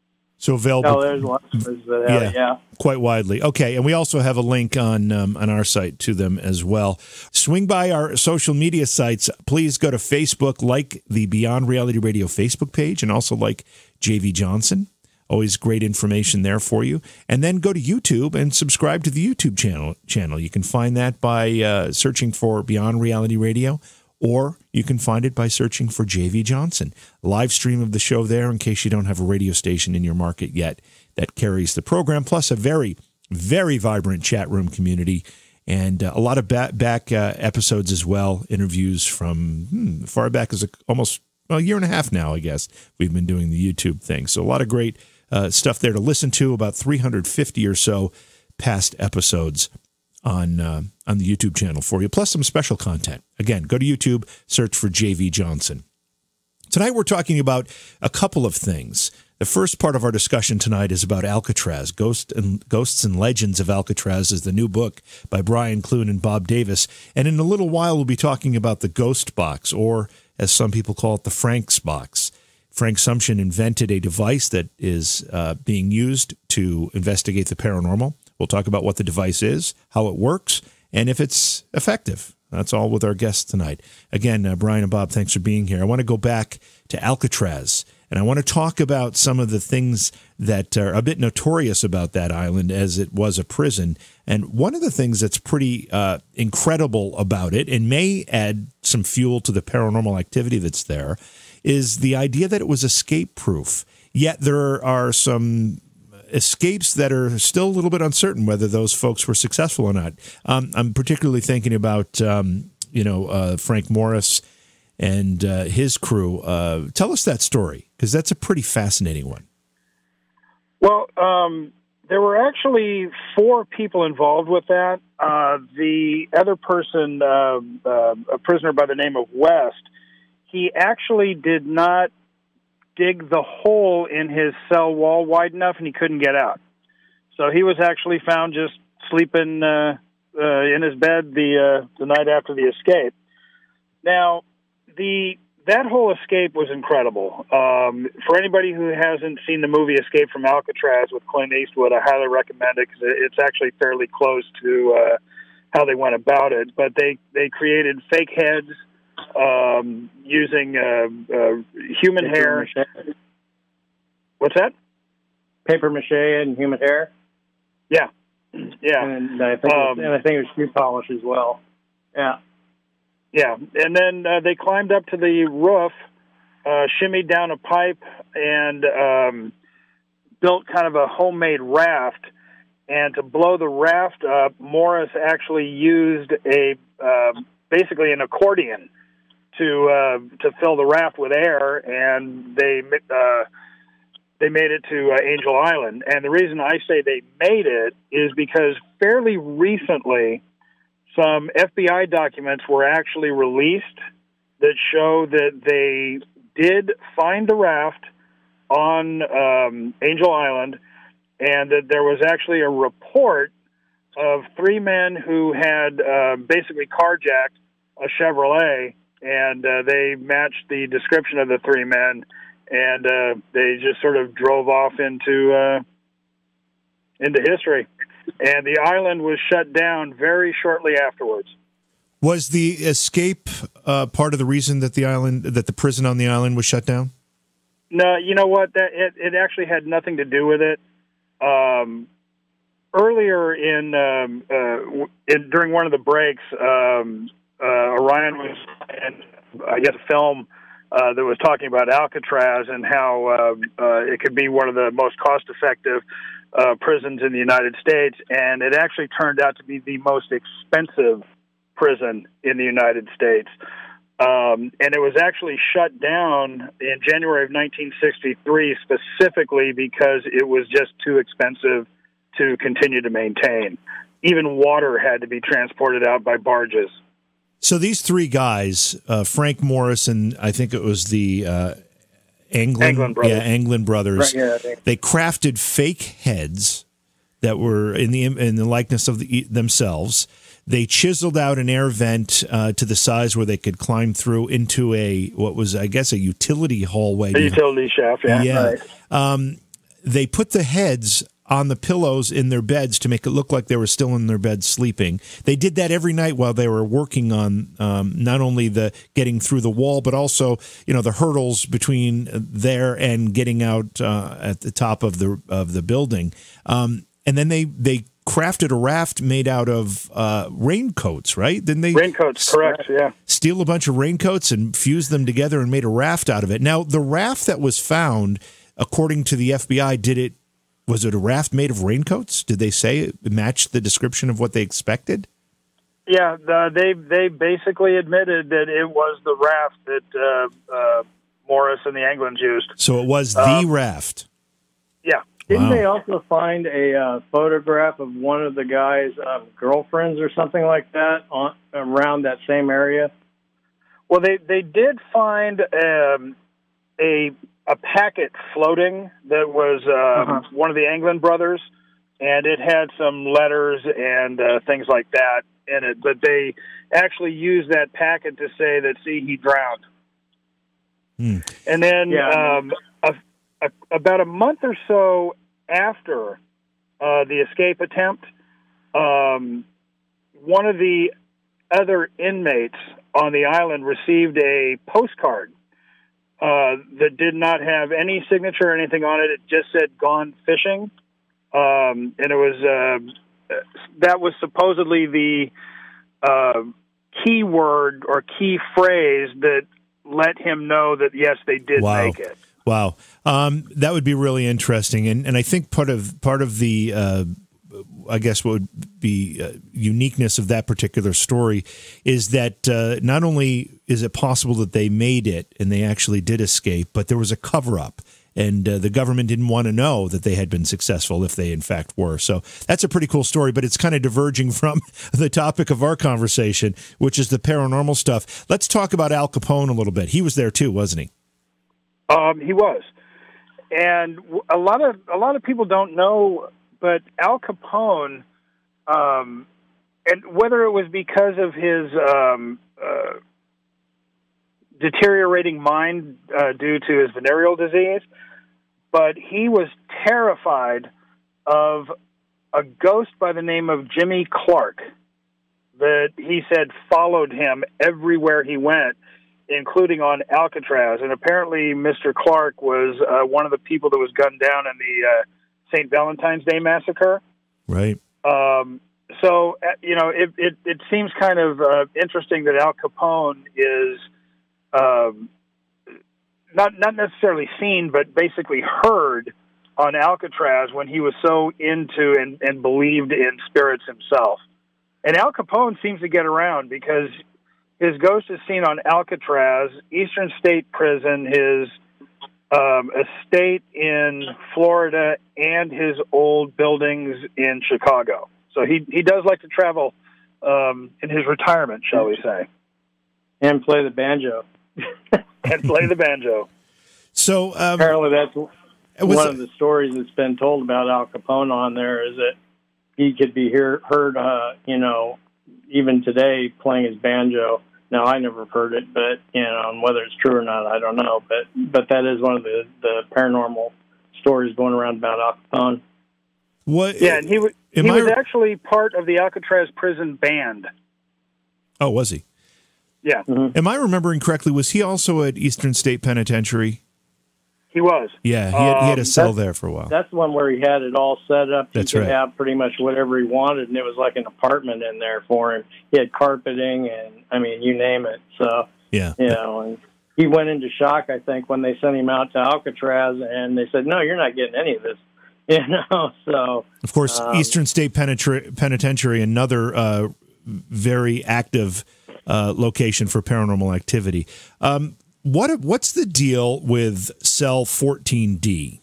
So available. Oh, there's lots of places that have yeah, it, yeah. Quite widely. Okay, and we also have a link on um, on our site to them as well. Swing by our social media sites. Please go to Facebook, like the Beyond Reality Radio Facebook page, and also like J V Johnson. Always great information there for you. And then go to YouTube and subscribe to the YouTube channel. Channel. You can find that by uh, searching for Beyond Reality Radio, or you can find it by searching for J V Johnson. Live stream of the show there in case you don't have a radio station in your market yet that carries the program, plus a very, very vibrant chat room community and uh, a lot of back, back uh, episodes as well, interviews from hmm, far back as a, almost well, a year and a half now, I guess, we've been doing the YouTube thing. So a lot of great uh, stuff there to listen to, about three hundred fifty or so past episodes on uh, on the YouTube channel for you, plus some special content. Again, go to YouTube, search for J V Johnson. Tonight we're talking about a couple of things. The first part of our discussion tonight is about Alcatraz. Ghost and Ghosts and Legends of Alcatraz is the new book by Brian Clune and Bob Davis. And in a little while, we'll be talking about the Ghost Box, or as some people call it, the Frank's Box. Frank Sumption invented a device that is uh, being used to investigate the paranormal. We'll talk about what the device is, how it works, and if it's effective. That's all with our guests tonight. Again, uh, Brian and Bob, thanks for being here. I want to go back to Alcatraz, and I want to talk about some of the things that are a bit notorious about that island as it was a prison. And one of the things that's pretty uh, incredible about it, and may add some fuel to the paranormal activity that's there, is the idea that it was escape-proof. Yet there are some escapes that are still a little bit uncertain whether those folks were successful or not. Um, I'm particularly thinking about, um, you know, uh, Frank Morris and uh, his crew. Uh, tell us that story, because that's a pretty fascinating one. Well, um, there were actually four people involved with that. Uh, the other person, uh, uh, a prisoner by the name of West, he actually did not dig the hole in his cell wall wide enough, and he couldn't get out. So he was actually found just sleeping uh, uh, in his bed the uh, the night after the escape. Now, the that whole escape was incredible. Um, for anybody who hasn't seen the movie Escape from Alcatraz with Clint Eastwood, I highly recommend it because it's actually fairly close to uh, how they went about it. But they, they created fake heads um, using uh, uh, human Paper hair. mache. What's that? Paper mache and human hair. Yeah, yeah. And I think, Um, it was, and I think it was shoe polish as well. Yeah. Yeah, and then uh, they climbed up to the roof, uh, shimmied down a pipe, and um, built kind of a homemade raft. And to blow the raft up, Morris actually used a uh, basically an accordion to uh, to fill the raft with air, and they uh, they made it to uh, Angel Island. And the reason I say they made it is because fairly recently, some F B I documents were actually released that show that they did find the raft on um, Angel Island, and that there was actually a report of three men who had uh, basically carjacked a Chevrolet, and uh, they matched the description of the three men, and uh, they just sort of drove off into uh, into history. And the island was shut down very shortly afterwards. Was the escape uh, part of the reason that the island, that the prison on the island was shut down? No, you know what? That it, it actually had nothing to do with it. Um, earlier in, um, uh, in during one of the breaks, um, uh, Orion was in, I guess, a film uh, that was talking about Alcatraz and how uh, uh, it could be one of the most cost-effective Uh, prisons in the United States, and it actually turned out to be the most expensive prison in the United States. Um, and it was actually shut down in January of nineteen sixty-three specifically because it was just too expensive to continue to maintain. Even water had to be transported out by barges. So these three guys, uh, Frank Morris, and I think it was the uh, Anglin, Anglin brothers. yeah, Anglin brothers. Right, yeah, I think. They crafted fake heads that were in the in the likeness of the, themselves. They chiseled out an air vent uh, to the size where they could climb through into a what was, I guess, a utility hallway. A utility shaft, yeah. Yeah. Right. Um, they put the heads on the pillows in their beds to make it look like they were still in their beds sleeping. They did that every night while they were working on um, not only the getting through the wall, but also, you know, the hurdles between there and getting out uh, at the top of the of the building. Um, and then they they crafted a raft made out of uh, raincoats, right? Then they Raincoats, correct, yeah. steal a bunch of raincoats and fuse them together and made a raft out of it. Now, the raft that was found, according to the F B I, did it Was it a raft made of raincoats? Did they say it matched the description of what they expected? Yeah, the, they they basically admitted that it was the raft that uh, uh, Morris and the Anglins used. So it was the Um, raft. Yeah. Didn't Wow. they also find a uh, photograph of one of the guy's um, girlfriends or something like that on around that same area? Well, they, they did find um, a a packet floating that was uh, Uh-huh. one of the Anglin brothers, and it had some letters and uh, things like that in it. But they actually used that packet to say that, see, he drowned. Hmm. And then Yeah. um, a, a, about a month or so after uh, the escape attempt, um, one of the other inmates on the island received a postcard uh, that did not have any signature or anything on it. It just said "gone fishing," um, and it was uh, that was supposedly the uh, key word or key phrase that let him know that yes, they did Wow. make it. Wow, um, that would be really interesting, and and I think part of part of the uh, I guess what would be uh, uniqueness of that particular story is that uh, not only is it possible that they made it and they actually did escape, but there was a cover up, and uh, the government didn't want to know that they had been successful if they in fact were. So that's a pretty cool story, but it's kind of diverging from the topic of our conversation, which is the paranormal stuff. Let's talk about Al Capone a little bit. He was there too, wasn't he? Um, he was, and a lot of a lot of people don't know, but Al Capone, um, and whether it was because of his um, uh, deteriorating mind uh, due to his venereal disease, but he was terrified of a ghost by the name of Jimmy Clark that he said followed him everywhere he went, including on Alcatraz. And apparently Mister Clark was uh, one of the people that was gunned down in the uh, Saint Valentine's Day massacre. Right. Um, so, uh, you know, it, it, it seems kind of uh, interesting that Al Capone is um, not not necessarily seen, but basically heard on Alcatraz when he was so into and, and believed in spirits himself. And Al Capone seems to get around because his ghost is seen on Alcatraz, Eastern State Prison, his um, estate in Florida, and his old buildings in Chicago. So he he does like to travel um, in his retirement, shall we say. And play the banjo. and play the banjo. So um, apparently that's was, one of the stories that's been told about Al Capone on there, is that he could be hear, heard, uh, you know, even today playing his banjo. Now, I never heard it, but, you know, and whether it's true or not, I don't know. But but that is one of the, the paranormal stories going around about Al Capone. What? Yeah, and he, w- he I, was actually part of the Alcatraz prison band. Oh, was he? Yeah. Mm-hmm. Am I remembering correctly? Was he also at Eastern State Penitentiary? He was. Yeah, he had, um, he had a cell there for a while. That's the one where he had it all set up. That's he could right. have pretty much whatever he wanted, and it was like an apartment in there for him. He had carpeting, and, I mean, you name it. So, yeah. you know, and he went into shock, I think, when they sent him out to Alcatraz, and they said, no, you're not getting any of this. You know, so... Of course, um, Eastern State Penitentiary, Penitentiary another uh, very active uh, location for paranormal activity. Um What what's the deal with cell fourteen D?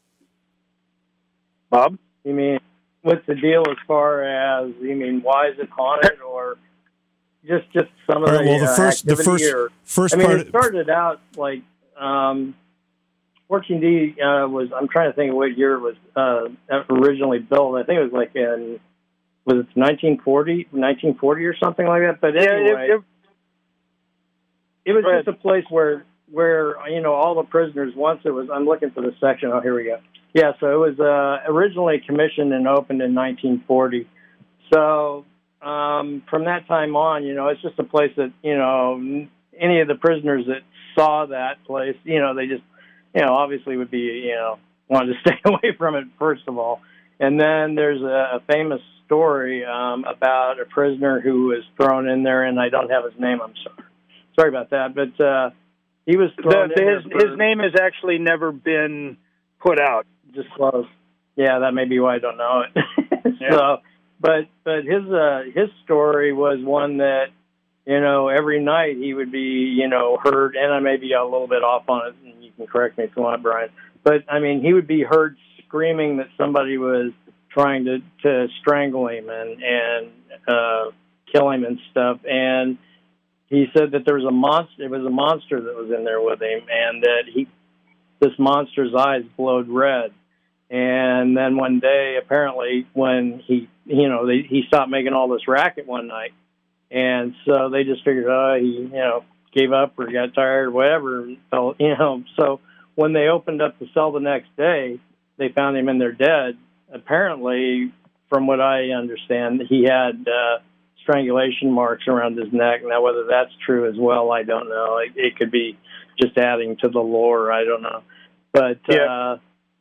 Bob? You mean, what's the deal as far as, you mean, why is it haunted, or just just some of right, the, well, the uh, first the first or, first I mean, part it started out like um, fourteen D uh, was. I'm trying to think of what year it was uh, originally built. I think it was like in was it nineteen forty, nineteen forty or something like that. But yeah, anyway. It, it, It was just a place where, where you know, all the prisoners, once it was, I'm looking for the section, oh, here we go. Yeah, so it was uh, originally commissioned and opened in nineteen forty. So um, from that time on, you know, it's just a place that, you know, any of the prisoners that saw that place, you know, they just, you know, obviously would be, you know, wanted to stay away from it, first of all. And then there's a, a famous story um, about a prisoner who was thrown in there, and I don't have his name, I'm sorry. Sorry about that, but uh, he was thrown the, in his, for, his name has actually never been put out. Disclosed. Yeah, that may be why I don't know it. yeah. So, but but his uh, his story was one that, you know, every night he would be, you know, heard, and I may be a little bit off on it, and you can correct me if you want, Brian. But I mean, he would be heard screaming that somebody was trying to, to strangle him and and uh, kill him and stuff, and he said that there was a monster. It was a monster that was in there with him, and that he, this monster's eyes glowed red. And then one day, apparently, when he, you know, they, he stopped making all this racket one night, and so they just figured, oh, he, you know, gave up or got tired or whatever. And felt, you know, so when they opened up the cell the next day, they found him in there dead. Apparently, from what I understand, he had Uh, strangulation marks around his neck. Now, whether that's true as well, I don't know. It, it could be just adding to the lore. I don't know. But yeah. uh,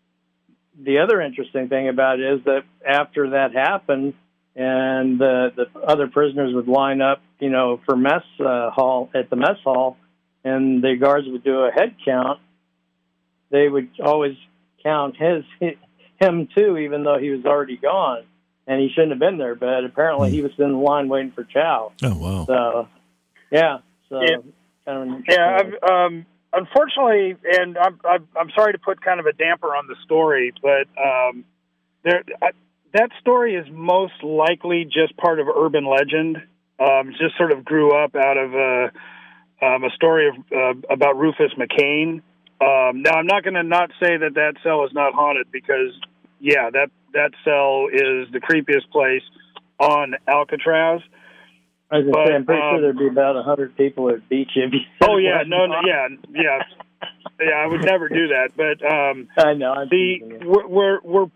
the other interesting thing about it is that after that happened, and the, the other prisoners would line up, you know, for mess uh, hall at the mess hall, and the guards would do a head count, they would always count his him too, even though he was already gone. And he shouldn't have been there, but apparently he was in the line waiting for chow. Oh, wow. So, yeah. So, yeah, kind of yeah I've, um, unfortunately, and I'm, I'm I'm sorry to put kind of a damper on the story, but um, there I, that story is most likely just part of urban legend. Um, just sort of grew up out of a, um, a story of uh, about Rufus McCain. Um, now, I'm not going to not say that that cell is not haunted because, yeah, that that cell is the creepiest place on Alcatraz. I was But, say, I'm pretty um, sure there'd be about a hundred people at beach if you said Oh yeah, it no, wasn't no, yeah, yeah, yeah. I would never do that. But um, I know. I'm the teasing you. we're, we're we're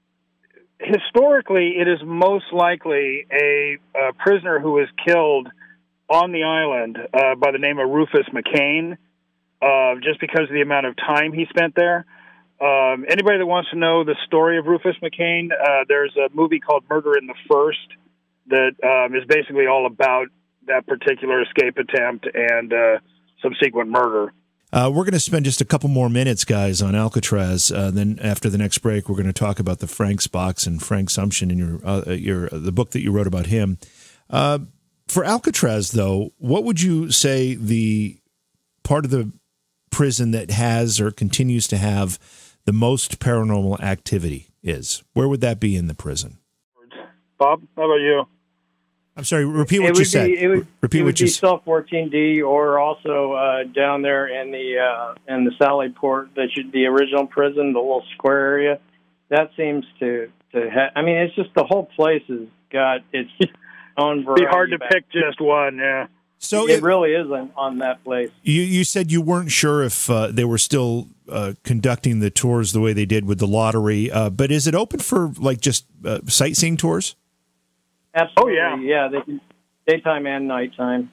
historically it is most likely a, a prisoner who was killed on the island uh, by the name of Rufus McCain, uh, just because of the amount of time he spent there. Um, anybody that wants to know the story of Rufus McCain, uh, there's a movie called Murder in the First that um, is basically all about that particular escape attempt and uh, subsequent murder. Uh, we're going to spend just a couple more minutes, guys, on Alcatraz. Uh, then after the next break, we're going to talk about the Frank's box and Frank Sumption in your uh, your the book that you wrote about him. Uh, for Alcatraz, though, what would you say the part of the prison that has or continues to have the most paranormal activity is? Where would that be in the prison? Bob, how about you? I'm sorry, repeat It what would you be, said. It would, repeat it would what you be said. Cell fourteen D, or also uh, down there in the uh, in the Sallyport, that should, the original prison, the little square area. That seems to to. Ha- I mean, it's just the whole place has got its own variety. It'd be hard to of pick just one, yeah. So it it, really is on, on that place. you you said you weren't sure if uh, they were still uh, conducting the tours the way they did with the lottery, uh, but is it open for like just uh, sightseeing tours? Absolutely, Oh, yeah. yeah. They can daytime and nighttime.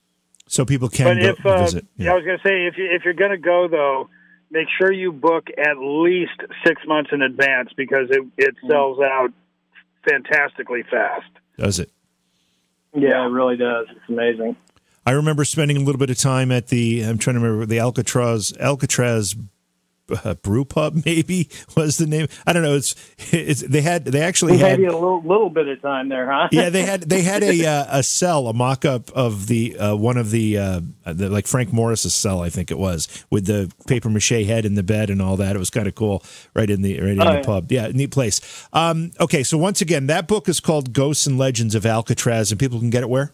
So people can But go if uh, visit. yeah. I was going to say, if you if you're going to go though, make sure you book at least six months in advance because it it sells out fantastically fast. Does it? Yeah, it really does. It's amazing. I remember spending a little bit of time at the, I'm trying to remember, the Alcatraz, Alcatraz uh, Brew Pub, maybe was the name. I don't know. It's, it's they had, they actually We had, had you a little, little bit of time there, huh? yeah, they had, they had a, uh, a cell, a mock-up of the, uh, one of the, uh, the, like Frank Morris's cell, I think it was, with the paper mache head in the bed and all that. It was kind of cool, right in the, right in Oh, the yeah. pub. Yeah, neat place. Um, okay, so once again, that book is called Ghosts and Legends of Alcatraz, and people can get it where?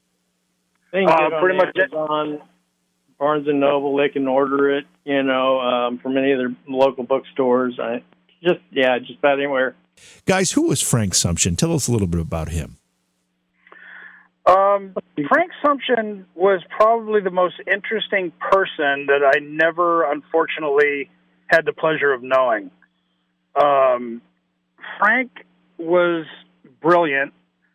They can Uh, get it on pretty much it- Amazon, Barnes and Noble. They can order it, you know, um, from any of their local bookstores. I just, yeah, just about anywhere. Guys, who was Frank Sumption? Tell us a little bit about him. Um, Frank Sumption was probably the most interesting person that I never, unfortunately, had the pleasure of knowing. Um, Frank was brilliant,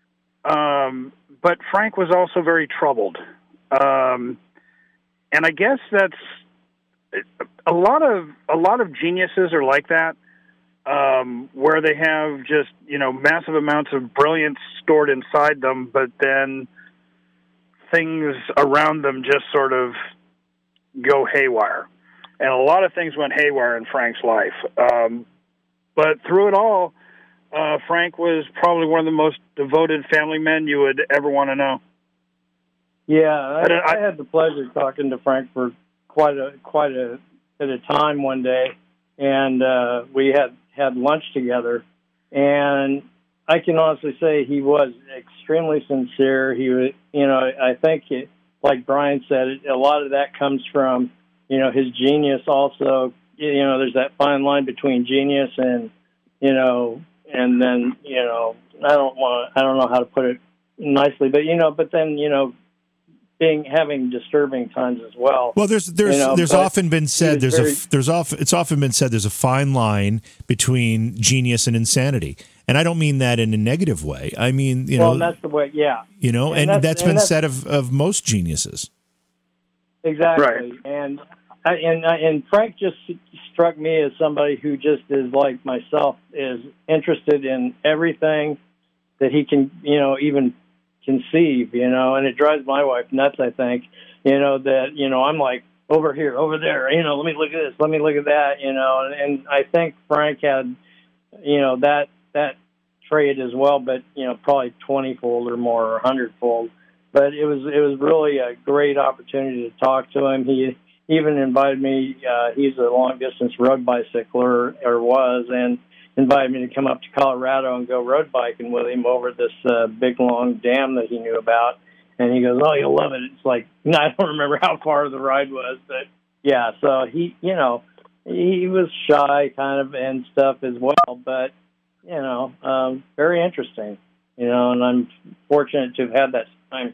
um, but Frank was also very troubled. Um, and I guess that's a lot of a lot of geniuses are like that, um, where they have just, you know, massive amounts of brilliance stored inside them, but then things around them just sort of go haywire. And a lot of things went haywire in Frank's life. Um, but through it all, uh, Frank was probably one of the most devoted family men you would ever want to know. Yeah, I, don't- I- I had the pleasure of talking to Frank for quite a quite a at a time one day, and uh, we had had lunch together. And I can honestly say he was extremely sincere. He was, you know, I think, it, like Brian said, a lot of that comes from, you know, his genius. Also, you know, there's that fine line between genius and, you know, and then, you know, I don't want, I don't know how to put it nicely, but you know, but then, you know, being having disturbing times as well. Well, there's there's You know, there's but often been said was there's very- a there's often it's often been said there's a fine line between genius and insanity, and I don't mean that in a negative way. I mean, you well, know, and that's the way, yeah, you know, and and, that's- that's and been that's- said of, of most geniuses. exactly. Right. And I, and I, and Frank just struck me as somebody who just is like myself, is interested in everything that he can, you know, even conceive, you know, and it drives my wife nuts, I think, you know, that, you know, I'm like, over here, over there, you know, let me look at this, let me look at that, you know, and, and I think Frank had, you know, that, that trait as well, but, you know, probably twenty-fold or more or one hundred-fold. But it was, it was really a great opportunity to talk to him. He, even invited me. Uh, he's a long-distance road bicycler, or was, and invited me to come up to Colorado and go road biking with him over this uh, big, long dam that he knew about. And he goes, "Oh, you'll love it." It's like, I don't remember how far the ride was, but yeah, so he, you know, he was shy kind of and stuff as well, but, you know, um, very interesting, you know, and I'm fortunate to have had that time.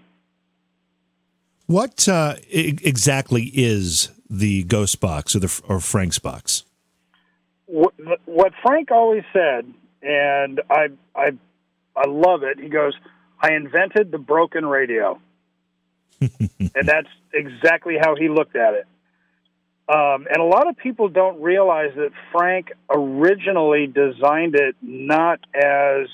What uh, I- exactly is the Ghost Box or the or Frank's Box? What, what Frank always said, and I, I, I love it. He goes, "I invented the broken radio," and that's exactly how he looked at it. Um, and a lot of people don't realize that Frank originally designed it not as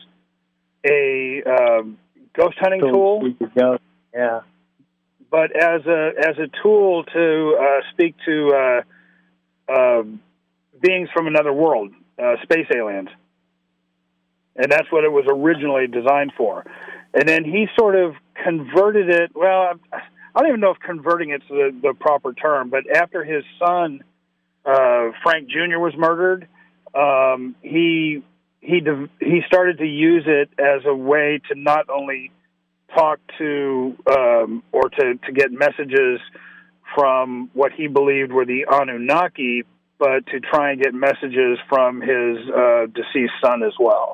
a um, ghost hunting tool, yeah, but as a as a tool to uh, speak to uh, uh, beings from another world, uh, space aliens, and that's what it was originally designed for. And then he sort of converted it. Well, I don't even know if converting it's the, the proper term, but after his son, uh, Frank Junior was murdered, um, he he de- he started to use it as a way to not only talk to um, or to, to get messages from what he believed were the Anunnaki, but to try and get messages from his uh, deceased son as well.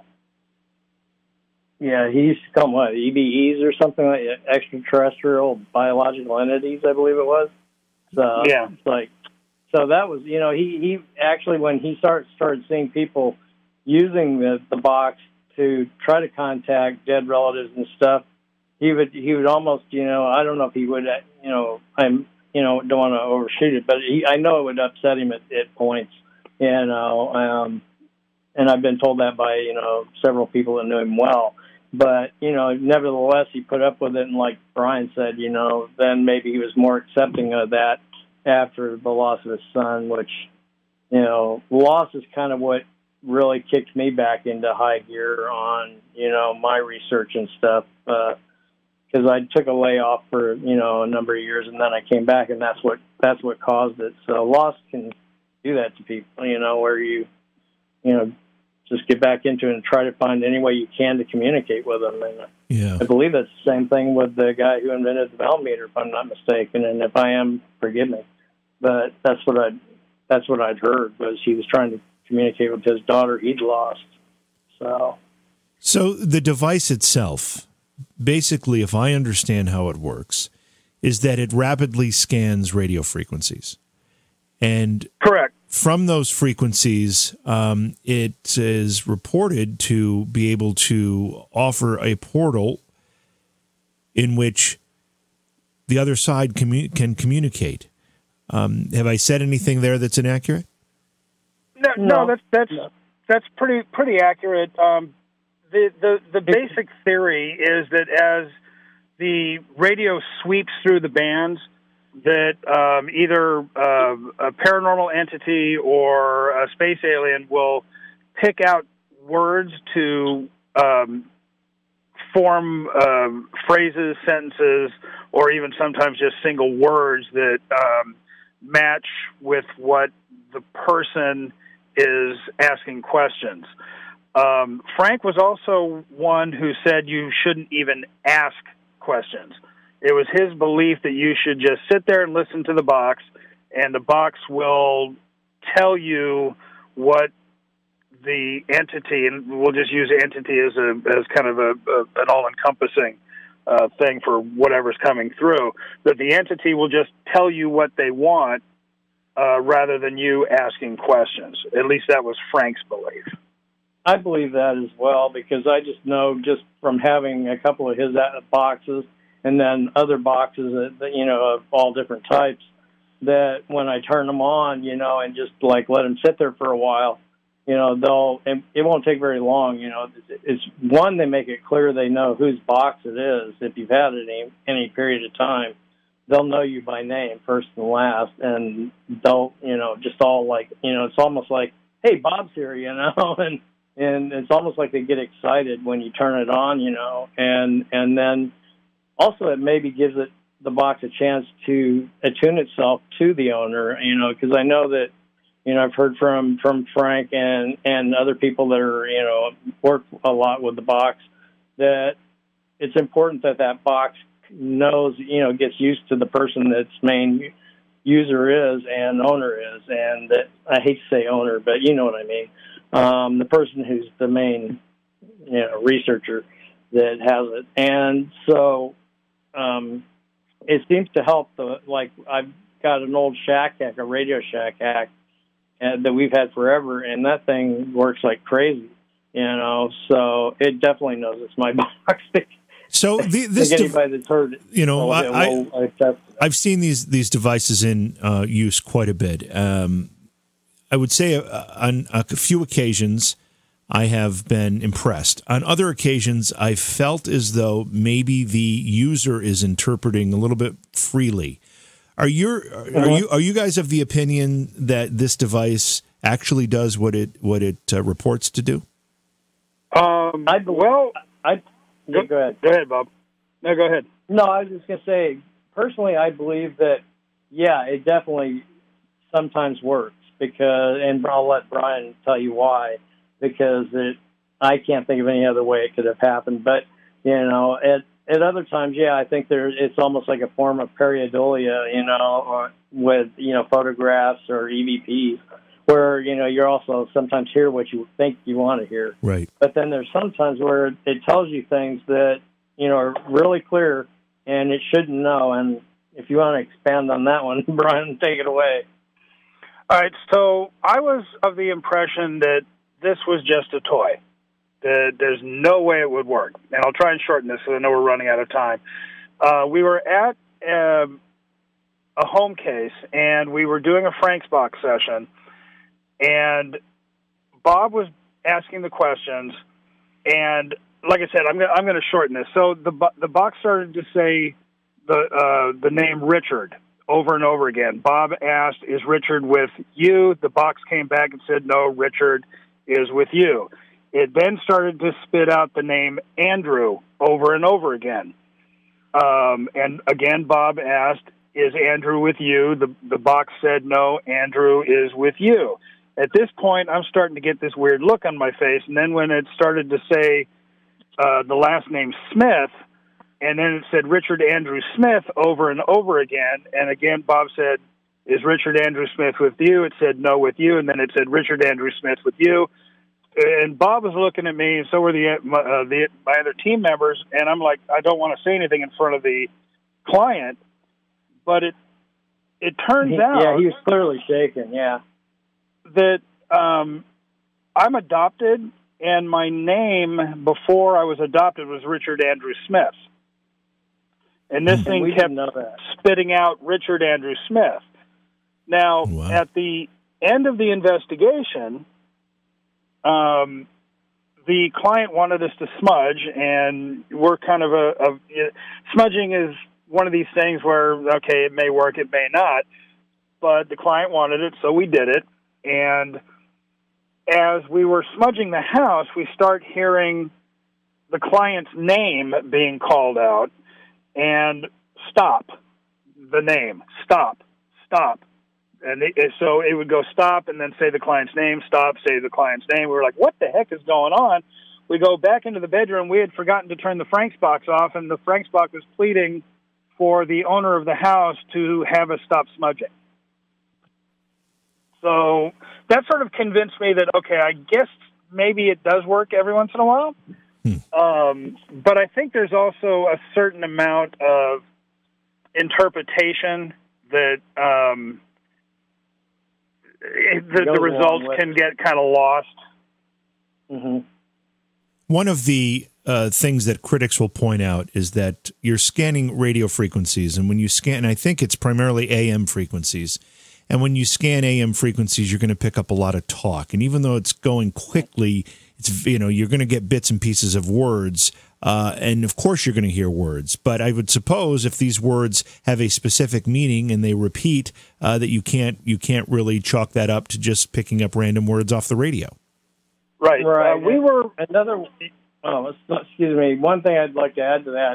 Yeah, he used to call them, what, E B Es or something like that, extraterrestrial biological entities, I believe it was. So, yeah. It's like, so that was, you know, he, he actually, when he start, started seeing people using the, the box to try to contact dead relatives and stuff, he would, he would almost, you know, I don't know if he would, you know, I'm, you know, don't want to overshoot it, but he, I know it would upset him at, at points, you know, um, and I've been told that by, you know, several people that knew him well. But, you know, nevertheless, he put up with it, and like Brian said, you know, then maybe he was more accepting of that after the loss of his son, which, you know, loss is kind of what really kicked me back into high gear on, you know, my research and stuff, because uh, I took a layoff for, you know, a number of years, and then I came back, and that's what that's what caused it. So loss can do that to people, you know, where you, you know, just get back into it and try to find any way you can to communicate with them. And yeah. I believe that's the same thing with the guy who invented the Bell meter, if I'm not mistaken. And if I am, forgive me. But that's what I that's what I'd heard, was he was trying to communicate with his daughter he'd lost. So, so the device itself, basically, if I understand how it works, is that it rapidly scans radio frequencies. And correct. From those frequencies, um, it is reported to be able to offer a portal in which the other side commu- can communicate. Um, have I said anything there that's inaccurate? No, no, no that's that's no. that's pretty pretty accurate. Um, the the the basic theory is that as the radio sweeps through the bands, that um, either uh, a paranormal entity or a space alien will pick out words to um, form uh, phrases, sentences, or even sometimes just single words that um, match with what the person is asking questions. Um, Frank was also one who said you shouldn't even ask questions. It was his belief that you should just sit there and listen to the box, and the box will tell you what the entity, and we'll just use entity as a as kind of a, a an all-encompassing uh, thing for whatever's coming through, that the entity will just tell you what they want uh, rather than you asking questions. At least that was Frank's belief. I believe that as well, because I just know, just from having a couple of his boxes and then other boxes that, you know, of all different types, that when I turn them on, you know, and just like let them sit there for a while, you know, they'll, and it won't take very long, you know, it's, it's one, they make it clear they know whose box it is. If you've had it any, any period of time, they'll know you by name, first and last, and they'll, you know, just all like, you know, it's almost like, hey, Bob's here, you know, and, and it's almost like they get excited when you turn it on, you know, and, and then also it maybe gives it the box a chance to attune itself to the owner, you know, because I know that, you know, I've heard from, from Frank and, and other people that are, you know, work a lot with the box, that it's important that that box knows, you know, gets used to the person that's main user is and owner is. And that, I hate to say owner, but you know what I mean. Um, the person who's the main, you know, researcher that has it. And so um, it seems to help. The like I've got an old Shack Hack, a Radio Shack Hack, and that we've had forever, and that thing works like crazy, you know. So it definitely knows it's my box. So the, this, like anybody that's heard it, you know, will, I, will I I've seen these these devices in uh, use quite a bit. Um, I would say uh, on a few occasions I have been impressed. On other occasions, I felt as though maybe the user is interpreting a little bit freely. Are you are you are you guys of the opinion that this device actually does what it what it uh, reports to do? Um, I well, I go, go ahead. Go ahead, Bob. No, go ahead. No, I was just gonna say, personally, I believe that yeah, it definitely sometimes works because, and I'll let Brian tell you why, because it I can't think of any other way it could have happened. But you know, at At other times, yeah, I think there it's almost like a form of pareidolia, you know, or with, you know, photographs or E V Ps, where, you know, you're also sometimes hear what you think you want to hear. Right. But then there's sometimes where it tells you things that, you know, are really clear and it shouldn't know. And if you want to expand on that one, Brian, take it away. All right, so I was of the impression that this was just a toy. That there's no way it would work. And I'll try and shorten this because I know we're running out of time. Uh, we were at um, a home case, and we were doing a Frank's Box session, and Bob was asking the questions, and like I said, I'm going I'm going to shorten this. So the the box started to say the uh, the name Richard over and over again. Bob asked, "Is Richard with you?" The box came back and said, "No, Richard is with you." It then started to spit out the name Andrew over and over again. Um, and again, Bob asked, "Is Andrew with you?" The, the box said, "No, Andrew is with you." At this point, I'm starting to get this weird look on my face. And then when it started to say uh, the last name Smith, and then it said Richard Andrew Smith over and over again. And again, Bob said, "Is Richard Andrew Smith with you?" It said, "No, with you." And then it said, "Richard Andrew Smith with you." And Bob was looking at me, and so were the, uh, the my other team members. And I'm like, I don't want to say anything in front of the client, but it it turns he, out, yeah, he was clearly shaken. Yeah, that um, I'm adopted, and my name before I was adopted was Richard Andrew Smith. And this and thing we kept didn't know that. spitting out Richard Andrew Smith. Now, Wow. at the end of the investigation, um, the client wanted us to smudge, and we're kind of a, a smudging is one of these things where, okay, it may work, it may not, but the client wanted it, so we did it. And as we were smudging the house, we start hearing the client's name being called out, and stop, the name, stop, stop. And it, so it would go stop and then say the client's name, stop, say the client's name. We were like, what the heck is going on? We go back into the bedroom. We had forgotten to turn the Frank's Box off, and the Frank's Box was pleading for the owner of the house to have us stop smudging. So that sort of convinced me that, okay, I guess maybe it does work every once in a while. Hmm. Um, but I think there's also a certain amount of interpretation that um, the, the results can get kind of lost. Mm-hmm. One of the uh, things that critics will point out is that you're scanning radio frequencies, and when you scan, and I think it's primarily A M frequencies, and when you scan A M frequencies, you're going to pick up a lot of talk, and even though it's going quickly, it's, you know, you're going to get bits and pieces of words, uh, and of course you're going to hear words. But I would suppose if these words have a specific meaning and they repeat, uh, that you can't you can't really chalk that up to just picking up random words off the radio. Right. Right. Uh, we were another. Oh, excuse me. One thing I'd like to add to that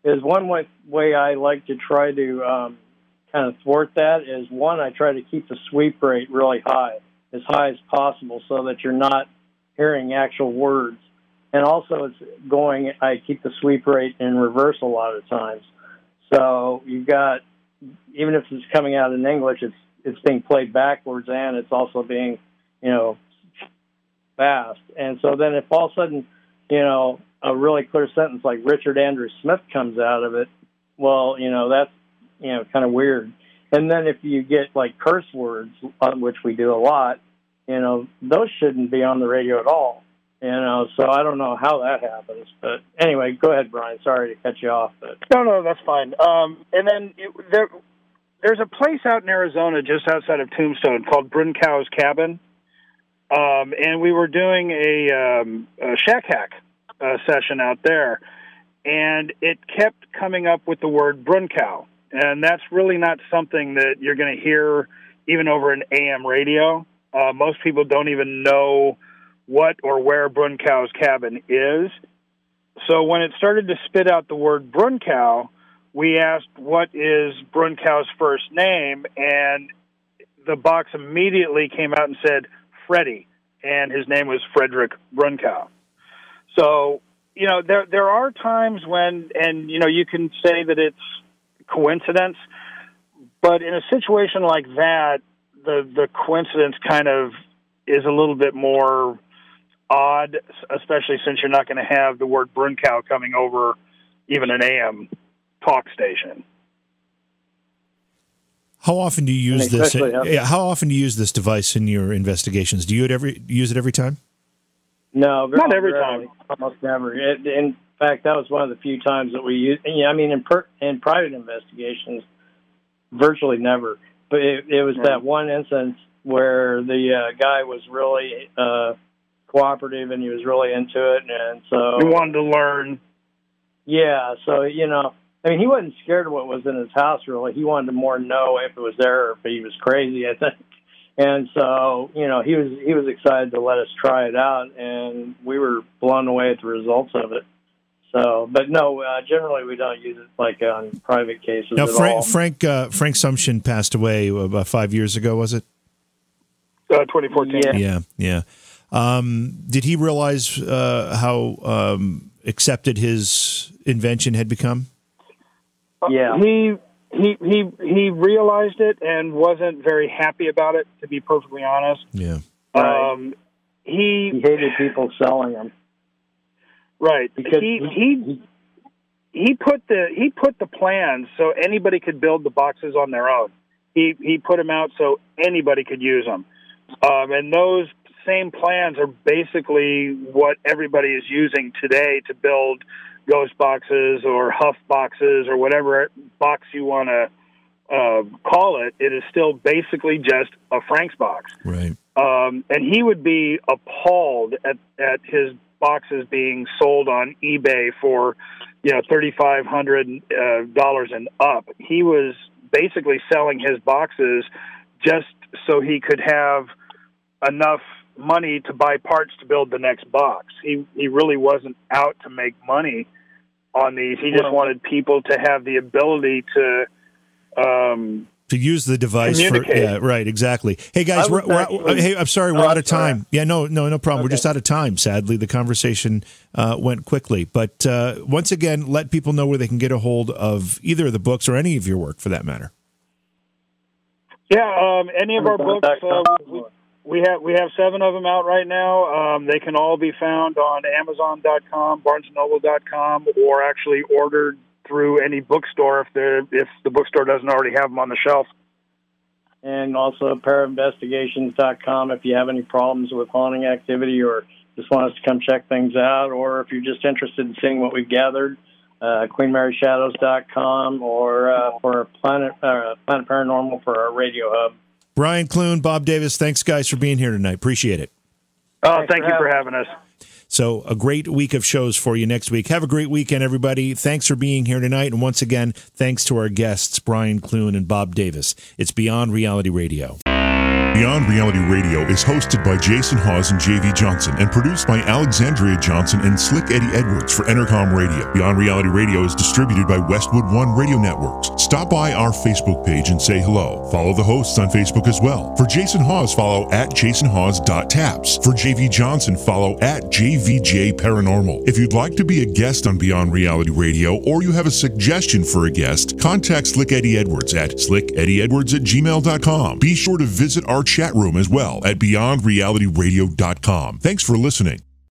is one way, way I like to try to um, kind of thwart that is, one, I try to keep the sweep rate really high, as high as possible, so that you're not hearing actual words. And also it's going, I keep the sweep rate in reverse a lot of times. So you've got, even if it's coming out in English, it's it's being played backwards, and it's also being, you know, fast. And so then if all of a sudden, you know, a really clear sentence like Richard Andrew Smith comes out of it, well, you know, that's, you know, kind of weird. And then if you get like curse words, which we do a lot, you know, those shouldn't be on the radio at all. You know, so I don't know how that happens. But anyway, go ahead, Brian. Sorry to cut you off. But No, no, that's fine. Um, and then it, there, there's a place out in Arizona just outside of Tombstone called Bruncow's Cabin. Um, and we were doing a, um, a shack hack uh, session out there. And it kept coming up with the word Brunkow. And that's really not something that you're going to hear even over an A M radio. Uh, most people don't even know what or where Bruncow's Cabin is. So when it started to spit out the word Brunkow, we asked, what is Bruncow's first name? And the box immediately came out and said, Freddie, and his name was Frederick Brunkow. So, you know, there there are times when, and, you know, you can say that it's coincidence, but in a situation like that, the, the coincidence kind of is a little bit more odd, especially since you're not going to have the word Brunkow coming over even an A M talk station. How often do you use this? Yeah, how often do you use this device in your investigations? Do you every, use it every time? No, not every rarely, time. Almost never. It, in fact, that was one of the few times that we used. Yeah, I mean, in per, in private investigations, virtually never. But it, it was that one instance where the uh, guy was really uh, cooperative and he was really into it, and so he wanted to learn. Yeah, so you know, I mean, he wasn't scared of what was in his house. Really, he wanted to more know if it was there or if he was crazy, I think. And so, you know, he was he was excited to let us try it out, and we were blown away at the results of it. So, but no, uh, generally we don't use it like on private cases now, at Frank, all. Frank uh, Frank Sumption passed away about five years ago, was it? Uh, twenty fourteen. Yeah, yeah. yeah. Um, did he realize uh, how um, accepted his invention had become? Yeah, he he he he realized it and wasn't very happy about it, to be perfectly honest. Yeah. Right. Um, he, he hated people selling them. Right. Because he, he, he he put the he put the plans so anybody could build the boxes on their own. He he put them out so anybody could use them, um, and those same plans are basically what everybody is using today to build ghost boxes or Huff boxes or whatever box you want to uh, call it. It is still basically just a Frank's box. Right. Um, and he would be appalled at, at his boxes being sold on eBay for, you know, thirty-five hundred dollars uh, and up. He was basically selling his boxes just so he could have enough money to buy parts to build the next box. He he really wasn't out to make money on these. He just wanted people to have the ability to um, to use the device for yeah, right, exactly. Hey guys, we're, we're, actually, hey, I'm sorry, we're oh, out of time. sorry. Yeah, no, no, no problem. Okay. We're just out of time. Sadly, the conversation uh, went quickly. But uh, once again, let people know where they can get a hold of either of the books or any of your work, for that matter. Yeah, um, any of our books. Uh, we, we have we have seven of them out right now. Um, they can all be found on Amazon dot com, Barnes and Noble dot com, or actually ordered through any bookstore if the if the bookstore doesn't already have them on the shelf. And also paraventigations dot com if you have any problems with haunting activity or just want us to come check things out, or if you're just interested in seeing what we've gathered, uh, Queen Mary Shadows dot com, or uh, for Planet uh, Planet Paranormal for our radio hub. Brian Clune, Bob Davis, thanks guys for being here tonight. Appreciate it. Oh, Thanks thank for you for having having us. So a great week of shows for you next week. Have a great weekend, everybody. Thanks for being here tonight. And once again, thanks to our guests, Brian Clune and Bob Davis. It's Beyond Reality Radio. Beyond Reality Radio is hosted by Jason Hawes and J V Johnson and produced by Alexandria Johnson and Slick Eddie Edwards for Entercom Radio. Beyond Reality Radio is distributed by Westwood One Radio Networks. Stop by our Facebook page and say hello. Follow the hosts on Facebook as well. For Jason Hawes, follow at jason hawes dot taps. For J V Johnson, follow at J V J Paranormal. If you'd like to be a guest on Beyond Reality Radio or you have a suggestion for a guest, contact Slick Eddie Edwards at slick eddie edwards at gmail dot com. Be sure to visit our chat room as well at beyond reality radio dot com. Thanks for listening.